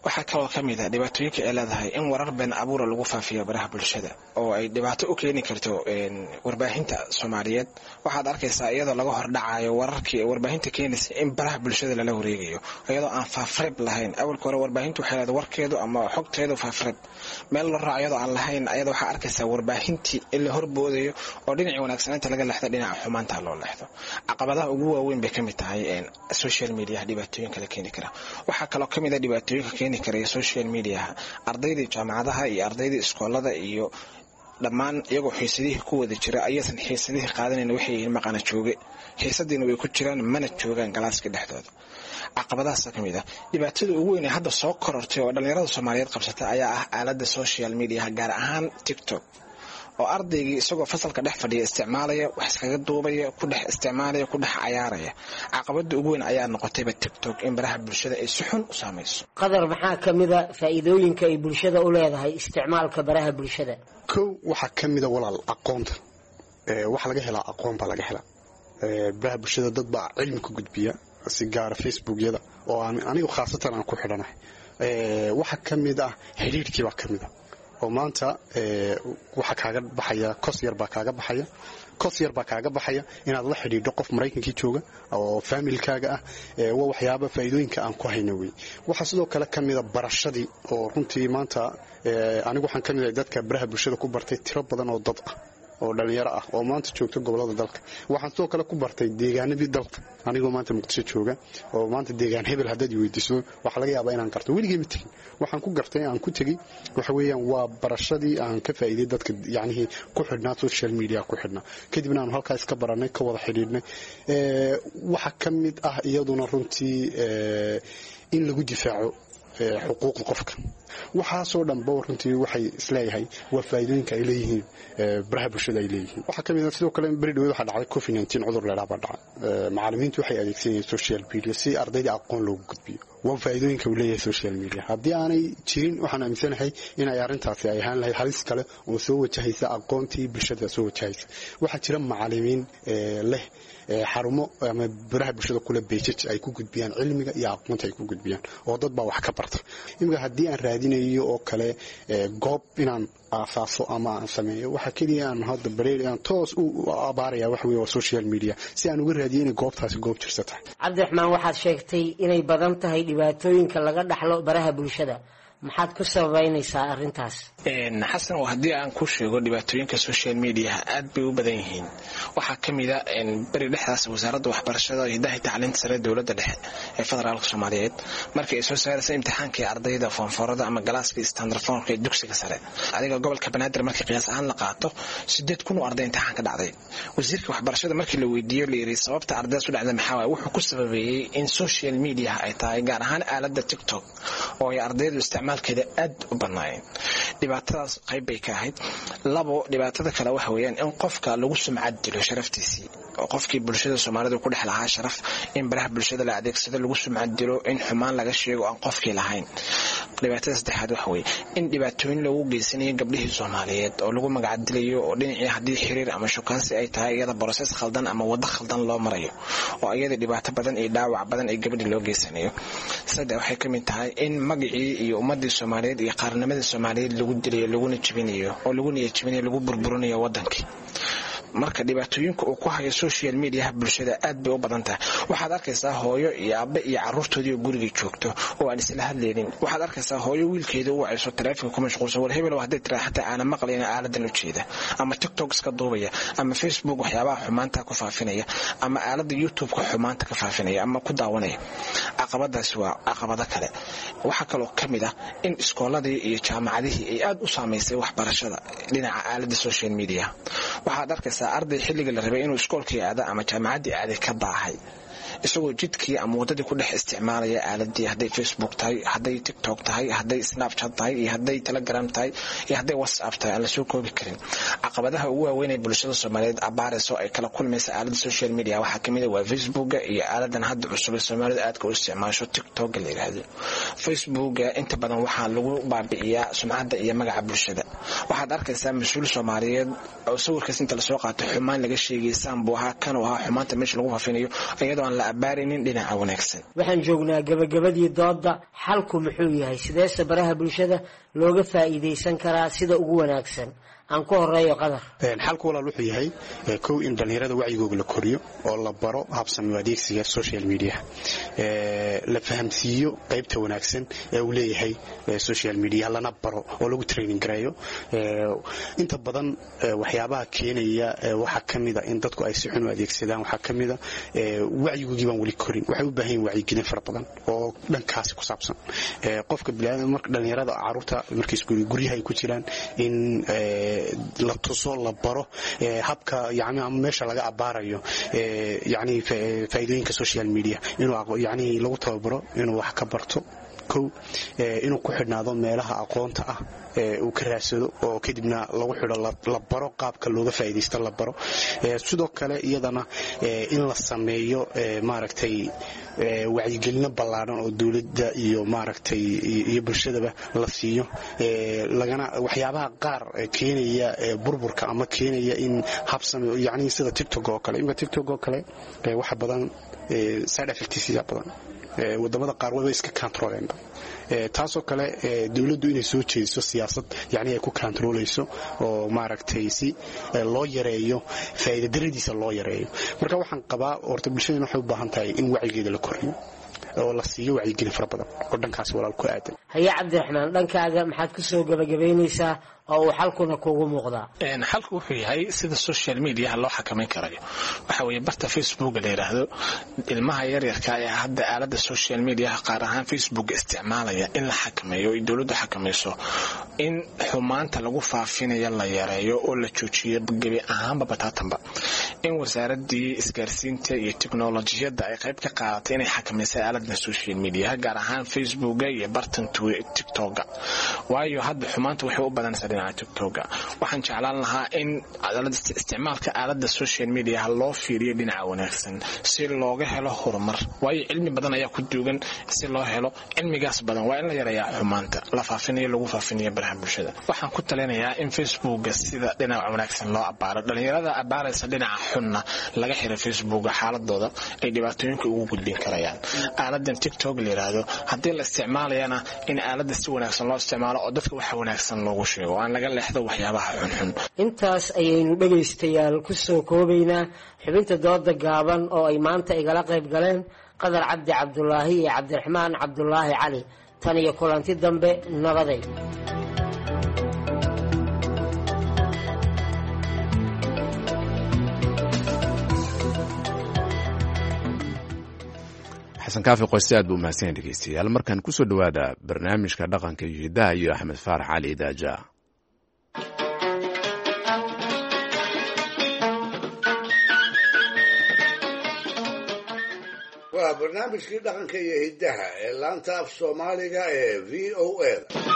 waxaa kaloo ka mid ah dhibaatooyinka ay leedahay in warar been abuura lagu faafiyo baraha bulshada oo ay dhibaato u keeni karto warbaahinta Soomaaliyeed. waxaad arkaysaa iyadoo laga hordhacayo wararkii warbaahinta keenaysa in baraha bulshada lala wareegayo iyadoo aan faafreeb lahayn. awalka hore warbaahintu waxay leedahay warkeedu ama xogteedu faafreeb meel la raaco iyadoo aan lahayn. iyadoo waxaa arkaysaa warbaahintii in la horboodayo oo dhinaca wanaagsanaanta laga leexdo dhinaca xumaanta loo leexdo. caqabadaha ugu waaweyn bay ka mid tahay social media dhibaatooyinka la keeni kara. waxaa kaloo ka mid ah dhibaatooyinka keeni kara social media ardayda jaamacadaha iyo ardayda iskoolada iyo dhammaan iyagoo xiisadihii ku wada jira ayaysan xiisadihii qaadanayna waxay yihiin maqana jooge xiisadiina way ku jiraan mana joogaan galaaska dhexdooda. caqabadahaas ka mid ah dhibaatada ugu weyn ee hadda soo korortay oo dhalinyarada Soomaaliyeed qabsatay ayaa ah aaladda social media gaar ahaan TikTok oo ardaygii isagoo fasalka dhex fadhiya isticmaalaya wax iskaga duubaya ku dhex isticmaalaya ku dhex cayaaraya. caqabada ugu weyn ayaa noqotayba TikTok in baraha bulshada ay si xun u saamayso. qadar maxaa ka mid ah faa'iidooyinka ay bulshada u leedahay isticmaalka baraha bulshada? waxaa ka mid ah walaal aqoonta. waxa laga helaa aqoon baa laga helaa. baraha bulshada dad baa cilmi ku gudbiya si gaar Facebook-yada oo anigu khaasatan aan ku xidhanahay. waxa ka mid ah xiriirkii baa ka mid ah oo maanta waxa kaaga baxaya kos yar baa kaaga baxaya inaad la xidhiidho qof Mareykanka jooga oo familkaaga ah. waa waxyaabo faa'iidooyinka aan ku hayno way. waxa sidoo kale ka mid ah barashadii oo runtii maanta anigu waxaan ka mid ah dadka baraha bulshada ku bartay tiro badan oo dad ah oo dhalinyaro ah oo maanta joogta gobolada dalka. waxaan sidoo kale ku bartay deegaanadii dalka anigoo maanta Muqdisho jooga oo maanta deegaan hebel hadii ay weydiiso waxa laga yaabaa inaan garto weligii ma tagin. waxaan ku gartay aan ku tagay waxa weeyaan waa barashadii aan ka faa'iiday dadka yacni ku xidhnaa social media ku xidhnaa kadibna aan halkaas ka baranay ka wada xidhiidhnay. waxa ka mid ah iyaduna runtii in lagu difaaco xuquuqda qofka. waxaasoo dhanba runtii waxay isleeyahay waa faa'iidooyinka ay leeyihiin baraha bulshada ay leeyihiin. waxaa ka mid ah sidoo kale beri dhaweed waxaa dhacday COVID-19 cudur leedaha baa dhacay. macallimiintu waxay adeegsanayeen social media si ardayda aqoon loogu gudbiyo. waa faa'iidooyinka uu leeyahay social media. haddii aanay jirin waxaan aaminsanahay in ay arrintaasi ay ahaan lahayd halis kale oo soo wajahaysa aqoontii bulshada soo wajahaysa. waxaa jira macallimiin leh xarumo ama baraha bulshada kula beejaj ay ku gudbiyaan cilmiga iyo aqoonta ay ku gudbiyaan oo dad baa wax ka barta. imika haddii aan raadinayo oo kale goob inaan aasaaso ama aan sameeyo waxa kaliya aan hadda bareer aan toos u abaaraya wax weeye social media si aan uga raadiyo in goobtaasi goob jirta tahay. Cabdiraxmaan waxaad sheegtay inay badan tahay dhibaatooyinka laga dhaxlo baraha bulshada. maxaad ku sabaynaysaa arrintaas? xasan haddii aan ku sheego dhibaatooyinka social media aad bay u badan yihiin. waxaa ka mid ah bari dhexdaas wasaaradda waxbarashada iyo hidaha tacliinta sare dowladda dhexe ee federaalka Soomaaliyeed markii ay soo saaraysa imtixaankii ardayda foomfoorada ama galaaska standard formka ee dugsiga sare adiga gobolka Banaadir markii qiyaas ahaan la qaato 8,000 oo arday imtixaan ka dhacday. wasiirka waxbarashada markii la weydiiyay leeyahay sababta ardayda u dhacday maxaa waay wuxuu ku sababeeyay in social media ay tahay gaar ahaan aaladda TikTok oo ay ardaydu isticmaalkeeda aad u banaayeen. dhibaatadaas qayb bay ka ahayd. labo dhibaatada kale waxa weeyaan in qofka lagu sumcad dilo sharaftiisii oo qofkii bulshada Soomaaliyeed ku dhex lahaa sharaf in baraha bulshada la adeegsado lagu sumcad dilo in xumaan laga sheego aan qofkii lahayn. dhibaatada saddexaad waxa weeye in dhibaatooyin lagu geysanayo gabdhihii Soomaaliyeed oo lagu magac dilayo oo dhinacii hadii xiriir ama shukaansi ay tahay iyada process khaldan ama wada khaldan loo marayo oo iyada dhibaato badan iyo dhaawac badan ay gabadhii loo geysanayo. saddex waxay ka mid tahay in magacii iyo ummadii Soomaaliyeed iyo qaranimada Soomaaliyeed lagu dilayo laguna jibinayo oo lagu niyadjibinayo lagu burburinayo wadankii. marka dhibaatooyinka uu ku hayo social media bulshada aad bay u badan tahay. waxaad arkaysaa hooyo iyo aabe iyo caruurtoodii oo guriga joogto oo aan isla hadlaynin. waxaad arkaysaa hooyo wiilkeeda uu wacayso taleefanka ku mashquulsan war hebel hadday tiraa xataa aan maqlayn aaladan u jeeda ama TikTok iska duubaya ama Facebook waxyaabaha xumaanta ku faafinaya ama aalada YouTube ka xumaanta ka faafinaya ama ku daawanaya. caqabadaas waa caqabado kale. waxa kale oo kamid ah in iskooladii iyo jaamacadihii ay aad u saameysay waxbarashada dhinaca aalada social media. waxaad arkaysaa arday xilliga la rabay inuu iskoolkii aado ama jaamacadii aaday ka baahay isagoo jidkii ama wadadii ku dhex isticmaalaya aaladii hadday Facebook tahay hadday TikTok tahay hadday Snapchat tahay iyo hadday Telegram tahay iyo hadday WhatsApp tahay aan la soo koobi karin. caqabadaha ugu waaweyn ee bulshada Soomaaliyeed abaarayso ay kala kulmaysa aalada social media waxaa kamid ah waa Facebook iyo aaladan hadda cusub ee Soomaaliyeed aad ka isticmaasho TikTok la yiraahdo. Facebook inta badan waxaa lagu baabi'iyaa sumcadda iyo magaca bulshada. waxaad arkaysaa mas'uul Soomaaliyeed oo sawirkiisa inta la soo qaato xumaan laga sheegay saambuha kan oo xumaanta meesha lagu faafinayo iyadoo aan la abbaaraynin dhinaca wanaagsan. waxaan joognaa gabagabadii dooda, xalku muxuu yahay? sideese baraha bulshada looga faa'iidaysan karaa sida ugu wanaagsan? aan ku horeeyo Qadar. xalku walaal wuxuu yahay kow in dhalinyarada wacyigooda la koriyo oo la baro habsami u adeegsiga social media, la fahamsiiyo qaybta wanaagsan ee uu leeyahay social media, lana baro oo lagu training gareeyo. inta badan waxyaabaha keenaya waxa kamida in dadku ay si xun u adeegsadaan, waxa kamida wacyigoodii baan wali korin. waxay u baahan yihiin wacyigelin fara badan oo dhankaasi ku saabsan. qofka bini'aadamka marka dhalinyarada caruurta markay guryaha ku jiraan in la tuso la baro habka yani meesha laga abaarayo yani faa'iidooyinka social media, inuu yani lagu tababaro inuu wax ka barto kow, inuu ku xidhnaado meelaha aqoonta ah uu ka raadsado oo kadibna lagu xidho la baro qaabka looga faa'iidaysto la baro. sidoo kale iyadana in la sameeyo maaragtay wacyigelino ballaaran oo dawladda iyo maaragtay iyo bulshadaba la siiyo, lagana waxyaabaha qaar keenaya burburka ama keenaya in habsami yani sida TikTok oo kale. TikTok oo kale waxa badan side effects badan wadamada qaar way iska controleen. taasoo kale dawladdu inay soo jeediso siyaasad yani ay ku controlayso oo maaragtay si loo yareeyo faa'iido daradiisa loo yareeyo. marka waxaan qabaa horta bulshada waxay u baahan tahay in wacyigeeda la koriyo oo la siiyo wacyigelin fara badan oo dhankaas walaal ku aadan. haya Cabdiraxmaan, dhankaaga maxaad ku soo gabagabeynaysaa oo uu xalkuna kugu muuqdaa? xalku wuxuu yahay sida social media loo xakameyn karayo. waxa weeye barta Facebook la yiraahdo, ilmaha yaryarka ee hadda aalada social media qaar ahaan Facebook isticmaalaya in la xakameeyo, in dawladdu xakameyso, in xumaanta lagu faafinayo la yareeyo oo la joojiyo gabi ahaanba bataatanba, in wasaaradii isgaarsiinta iyo tiknoolajiyada ay qayb ka qaadatay inay xakameysay aalada social media gaar ahaan Facebook iyo bartan TikTok. waayo hadda xumaanta waxay u badanaysaa dhinaca TikTok. waxaan jeclaan lahaa in isticmaalka aalada social media loo fiiriyo dhinaca wanaagsan si looga helo horumar, waayo cilmi badan ayaa ku duugan. si loo helo cilmigaas badan waa in la yareeyaa xumaanta la faafinayo lagu faafinayo baraha bulshada. waxaan ku talinayaa in Facebook sida dhinaca wanaagsan loo abaaro, dhalinyarada abaaraysa dhinaca xunna laga xiro Facebook xaaladooda ay dhibaatooyinka ugu gudbin karayaan. aaladan TikTok la yiraahdo haddii la isticmaalayana in aalada si wanaagsan loo isticmaalo oo dadka waxa wanaagsan loogu sheego, aan laga leexdo waxyaabaha xunxun. intaas ayaynu dhagaystayaal ku soo koobaynaa xubinta dooda gaaban oo ay maanta igala qayb galeen Qadar Cabdi Cabdulaahi iyo Cabdiraxmaan Cabdulaahi Cali. tan iyo kulanti dambe, nabaday. xasan kaafi qoyste aad buu mahadsan yahay dhegeystayaal. markaan ku soo dhowaada barnaamijka dhaqanka iyo hidaha iyo Axmed Faarax Cali Daaja. waa barnaamijkii dhaqanka iyo hidaha ee laanta af Soomaaliga ee VOA.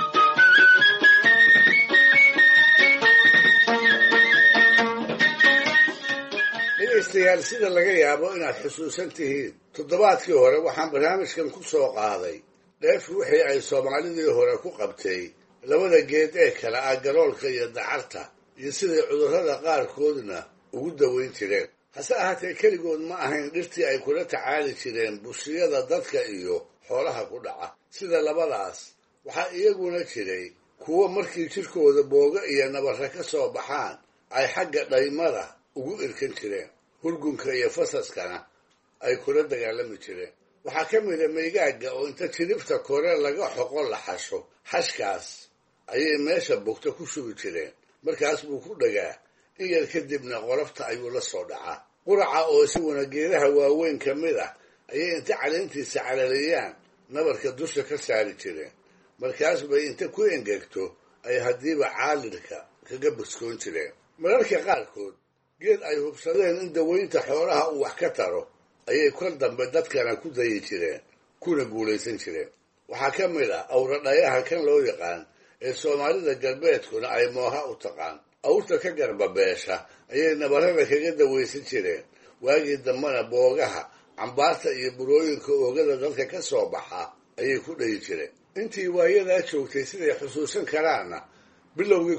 dhegaystayaal, sida laga yaabo inaad xusuusan tihiin, toddobaadkii hore waxaan barnaamijkan ku soo qaaday dheef wixii ay Soomaalidii hore ku qabtay labada geed ee kala ah garoolka iyo dacarta, iyo siday cudurrada qaarkoodna ugu daweyn jireen. hase ahaatee keligood ma ahayn dhirtii ay kula tacaali jireen bushiyada dadka iyo xoolaha ku dhaca. sida labadaas waxaa iyaguna jiray kuwo markii jirkooda booga iyo nabarra ka soo baxaan ay xagga dhaymada ugu irkan jireen, hurgunka iyo fasaskana ay kula dagaalami jireen. waxaa ka mida maygaaga oo inta jiribta kore laga xoqo la xasho, xashkaas ayay meesha bogta ku shubi jireen. markaas buu ku dhagaa, in yar kadibna qolofta ayuu la soo dhacaa. quraca oo isaguna geedaha waaweyn ka mid ah ayay inta caleentiisa calaliyaan nabarka dusha ka saari jireen. markaas bay inta ku engegto ay haddiiba caalirka kaga buskoon jireen. mararka qaarkood geed ay hubsadeen in daweynta xoolaha uu wax ka taro ayay kor dambe dadkana ku dayi jireen, kuna guulaysan jireen. waxaa ka mid ah awradhayaha kan loo yaqaan ee Soomaalida galbeedkuna ay mooha u taqaan. awrta ka garbabeesha ayay nabarrada kaga dawaysan jireen. waagii dambena boogaha, cambaarta iyo burooyinka oogada dadka ka soo baxa ayay ku dhayi jireen. intii waayadaa joogtay siday xusuusan karaanna, bilowgii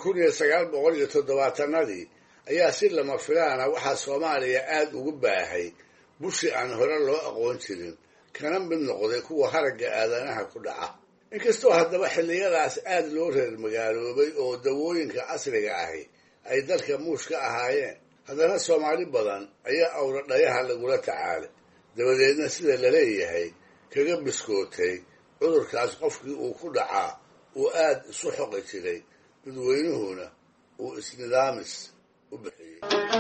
1970-adii ayaa si lama filaana waxaa Soomaaliya aad ugu baahay bushi aan hore loo aqoon jirin kana mid noqday kuwa haragga aadanaha ku dhaca inkastoo haddaba xilliyadaas aad loo reer magaaloobay oo dawooyinka casriga ahi ay dalka muush ka ahaayeen haddana soomaali badan ayaa awra dhayaha lagula tacaalay dabadeedna sida laleeyahay kaga biskootay cudurkaas qofkii uu ku dhacaa uu aad isu xoqi jiray dadweynuhuna uu isnidaamis u bixiyey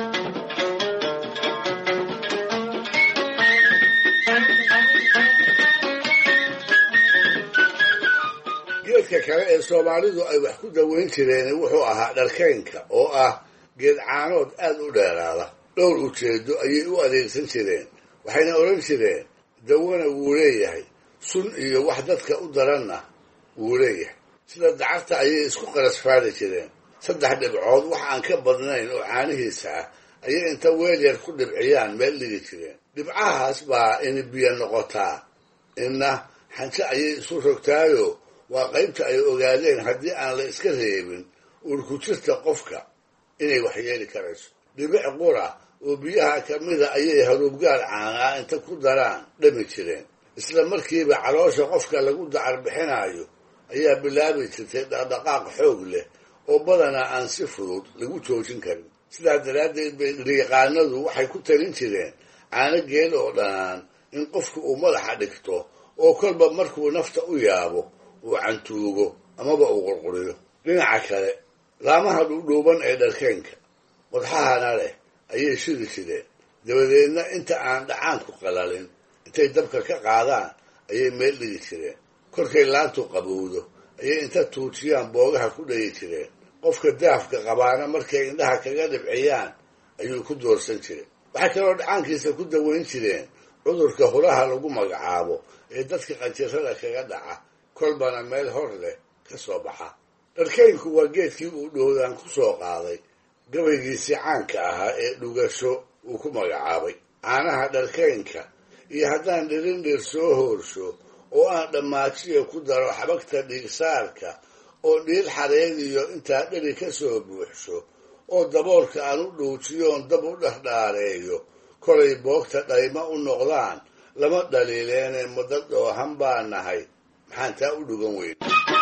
geedka kale ee soomaalidu ay wax ku daweyn jireen wuxuu ahaa dharkaynka oo ah geed caanood aad u dheeraada dhowr ujeedo ayay u adeegsan jireen waxayna odhan jireen dawana wuu leeyahay sun iyo wax dadka u daranna wuu leeyahay sida dacarta ayay isku qarasfaali jireen 3 dhibcood wax aan ka badnayn oo caanihiisa ah ayay inta weel yar ku dhibciyaan meel dhigi jireen dhibcahaas baa in biyo noqotaa inna xanjo ayay isu rogtaayo waa qaybta ay ogaadeen haddii aan la iska reebin urku jirta qofka inay waxyeeli karayso dhibic qura oo biyaha ka mida ayay haruubgaal caanaa inta ku daraan dhami jireen isla markiiba caloosha qofka lagu dacar bixinayo ayaa bilaabi jirtay dhaqdhaqaaq xoog leh oo badanaa aan si fudud lagu joojin karin sidaa daraaddeed bay yaqaanadu waxay ku talin jireen caano geel oo dhanaan in qofku uu madaxa dhigto oo kolba markuu nafta u yaabo uu cantuugo amaba uu qurquriyo dhinaca kale laamaha dhuudhuuban ee dharkeenka wadxahana leh ayay shidi jireen dabadeedna inta aan dhacaanku qalalin intay dabka ka qaadaan ayay meel dhigi jireen korkay laantu qabowdo ayay inta tuujiyaan boogaha ku dhagi jireen qofka daafka qabaana markay indhaha kaga dhibciyaan ayuu ku doorsan jiray waxay kaloo dhacaankiisa ku daweyn jireen cudurka huraha lagu magacaabo ee dadka qanjirada kaga dhaca kolbana meel hor leh ka soo baxa dharkaynku waa geedkii uu dhowdaan ku soo qaaday gabaygiisii caanka ahaa ee dhugasho uu ku magacaabay caanaha dharkaynka iyo haddaan dhirindhir soo hoorsho oo aan dhammaajiya ku daro xabagta dhiigsaarka oo dhiil xareediyo intaa dheri ka soo buuxsho oo daboolka aan u dhuujiyoon dab u dhardhaareeyo kolay boogta dhayma u noqdaan lama dhaliileene muddo dhoohan baa nahay maxaan taa u dhugan weyn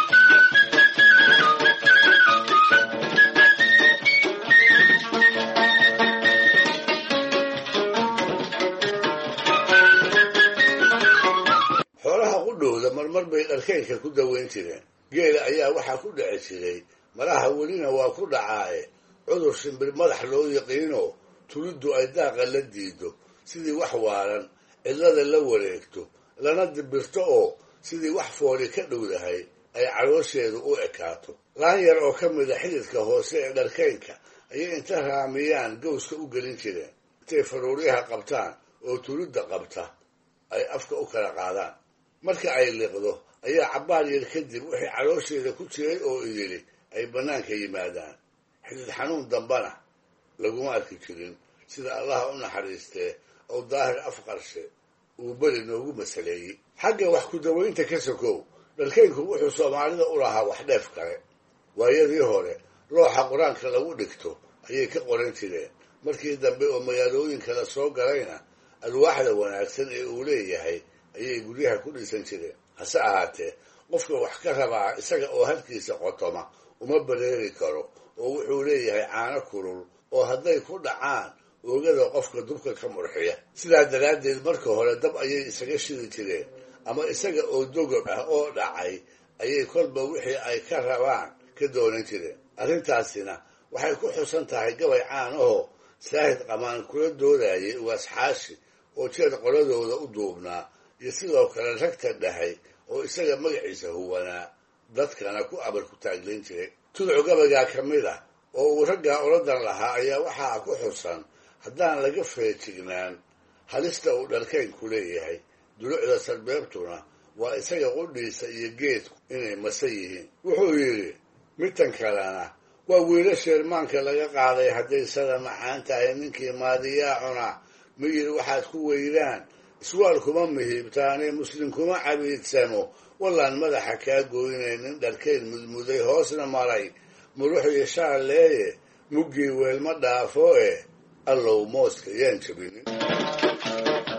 xoolaha qudhowda marmar bay dharkaynka ku daweyn jireen geela ayaa waxaa ku dhici jiray malaha welina waa ku dhacaaye cudur shimbir madax loo yaqiino tuliddu ay daaqa la diido sidii wax waalan cidlada la wareegto lana dibirto oo sidii wax fooli ka dhowdahay ay caloosheedu u ekaato laan yar oo ka mida xididka hoose ee dharkaynka ayay inta raamiyaan gowska u gelin jireen intay faruuryaha qabtaan oo tulidda qabta ay afka u kala qaadaan marka ay liqdo ayaa cabbaar yar kadib wixii caloosheeda ku jiray oo idili ay bannaanka yimaadaan xidid xanuun dambana laguma arki jirin sida allaha u naxariistee oo daahir afqarshe uu beri noogu masaleeyey xagga wax ku dawaynta ka sokow dharkaynku wuxuu soomaalida u lahaa wax dheef kale waayadii hore looxa qur-aanka lagu dhigto ayay ka qoran jireen markii dambe oo magaalooyinka la soo galayna alwaaxda wanaagsan ee uu leeyahay ayay guryaha ku dhisan jireen hase ahaatee qofka wax ka rabaa isaga oo halkiisa qotoma uma bareeri karo oo wuxuu leeyahay caano kulul oo hadday ku dhacaan oogada qofka dubka ka murxiya sidaa daraaddeed marka hore dab ayay isaga shidi jireen ama isaga oo dogob ah oo dhacay ayay kolba wixii ay ka rabaan ka doonan jireen arrintaasina waxay ku xusan tahay gabay caan ahoo saahid qamaan kula doodayay waasxaashi oo jeed qoladooda u duubnaa iyo sidoo kale ragta dhahay oo isaga magaciisa huwanaa dadkana ku abar ku taaglayn jiray tuduc gabaygaa ka mid ah oo uu raggaa oladan lahaa ayaa waxaa ku xusan haddaan laga feejignaan halista uu dharkaynku leeyahay dulucda sarbeebtuna waa isaga qudhiisa iyo geedku inay masa yihiin wuxuu yidhi midtan kalena waa wiila sheermaanka laga qaaday hadday sada macaan tahay ninkii maadiyaa cuna ma yidhi waxaad ku weydaan iswaal kuma mihiibtaane muslim kuma cabiidsamo wallaan madaxa kaa goynaynin dharkayn mudmuday hoosna maray muruxyo shaaleeye muggii weelma dhaafo allow mooska yaan jabinin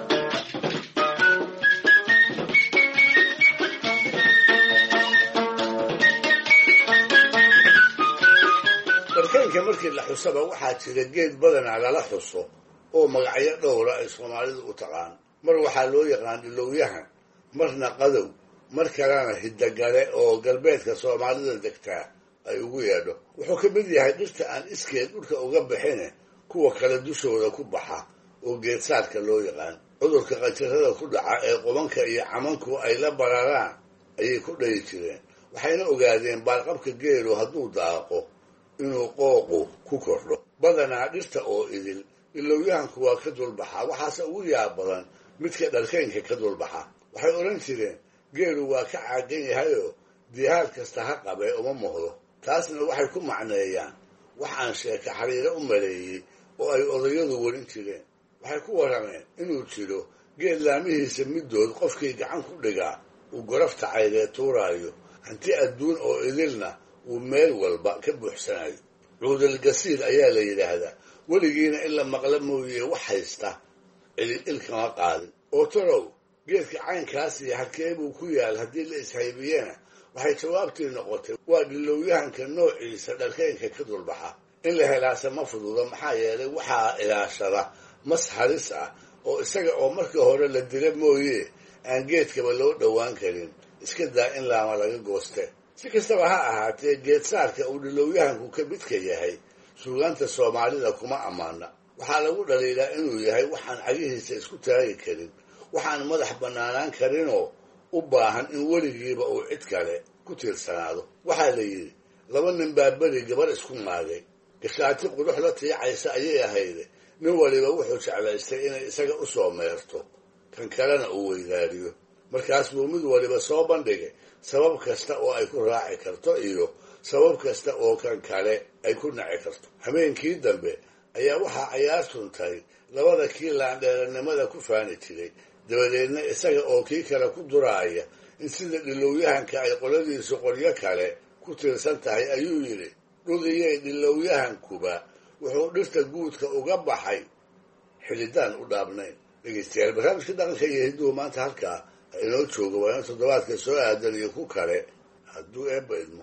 dharkaynka markii la xusaba waxaa jira geed badanaa lala xuso oo magacyo dhowra ay soomaalidu u taqaan. mar waxaa loo yaqaan dhilowyahan, marna qadow, mar kalena hiddagale oo galbeedka soomaalida degtaa ay ugu yeedho. wuxuu ka mid yahay dhirta aan iskeed dhulka uga bixine kuwa kale dushooda ku baxa oo geedsaarka loo yaqaan. cudurka qanjirada ku dhaca ee qubanka iyo camanku ay la bararaan ayay ku dhayi jireen. waxayna ogaadeen baarqabka geelu hadduu daaqo inuu qooqu ku kordho. badanaa dhirta oo idil dhilowyahanku waa ka dulbaxa, waxaase ugu yaab badan midka dharkaynka ka dulbaxa. waxay odhan jireen geelu waa ka caagan yahayoo dihaal kasta ha qabee uma muuqdo. taasna waxay ku macneeyaan wax aan sheeka xariiro u maleeyey oo ay odayadu warin jireen. waxay ku warrameen inuu jiro geed laamihiisa middood qofkii gacan ku dhigaa uu gorafta caydee tuuraayo, hanti adduun oo idilna uu meel walba ka buuxsanayo. cuudalgasiir ayaa la yidhaahdaa. weligiina in la maqla mooye wax haysta cilil ilkama qaadin. oo talow geedka caynkaas iyo halkee buu ku yaal haddii la ishaybiyena waxay jawaabtii noqotay waa dhilowyahanka noociisa dharkaynka ka dulbaxa. in la helaase ma fududa, maxaa yeelay waxaa ilaashada mas halis ah oo isaga oo markii hore la dila mooye aan geedkaba loo dhowaan karin, iska daa in laama laga gooste. si kastaba ha ahaatee geedsaarka uu dhilowyahanku ka midka yahay suugaanta soomaalida kuma ammaana. waxaa lagu dhaliilaa inuu yahay waxaan cagihiisa isku taagi karin, waxaan madax bannaanaan karinoo u baahan in weligiiba uu cid kale ku tiirsanaado. waxaa la yidhi laba nin baa beri gabarh isku maagay. gashaati qurux la tiicaysa ayay ahayde nin waliba wuxuu jeclaystay inay isaga u soo meerto, kan kalena uu weydaariyo. markaas buu mid waliba soo bandhigay sabab kasta oo ay ku raaci karto iyo sabab kasta oo kan kale ay ku naci karto. habeenkii dambe ayaa waxaa cayaar tuntay labada kii laandheeranimada ku faani jiray. dabadeedna isaga oo kii kale ku duraaya in sida dhilowyahanka ay qoladiisu qoryo kale ku tiirsan tahay ayuu yidhi, dhudiyey dhilowyahankuba wuxuu dhirta guudka uga baxay xilidaan u dhaabnayn. dhegeystayaal, barnaamijka dhaqanka iyo hidduhu maanta halkaa inoo jooga. waa in toddobaadka soo aadan iyo ku kale hadduu eebba idmo.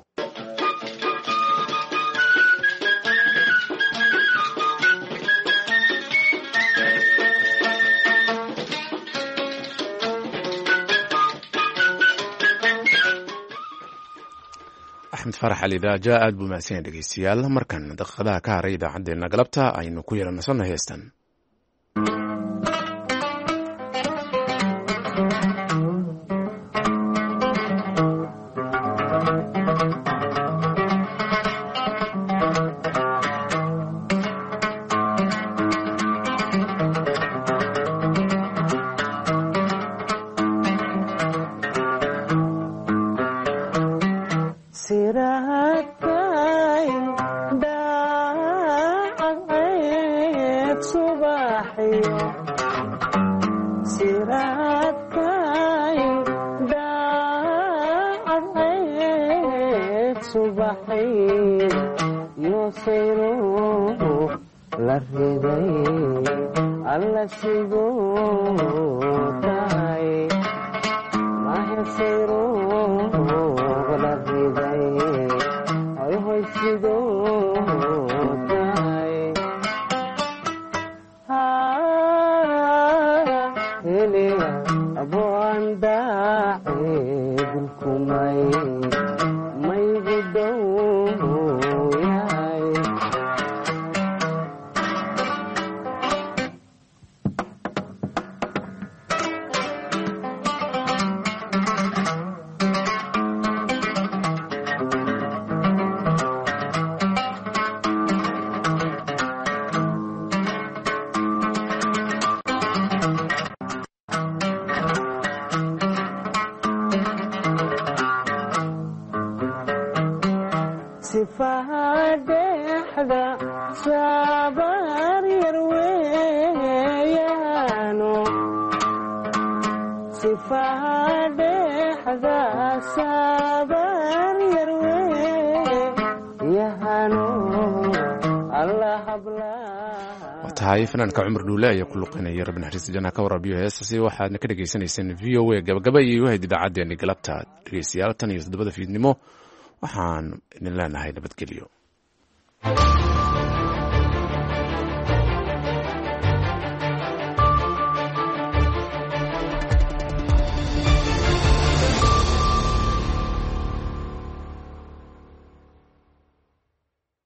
axmed farax ali daaja aad buu mahadsan yahay dhegeystayaal. markan daqiiqadaha ka haray idaacaddeenna galabta aynu ku yara nasanno heestan. tahay fanaanka cumar dhuule ayaa ku luqinaya rabbi naxariista janna ka warabiyo heestaasi. waxaadna ka dhagaysanayseen v o a gabagaba iyo wahayd idaacaddeenni galabta dhegeystayaal tan iyo 7 fiidnimo. waxaan idin leenahay nabadgelyo.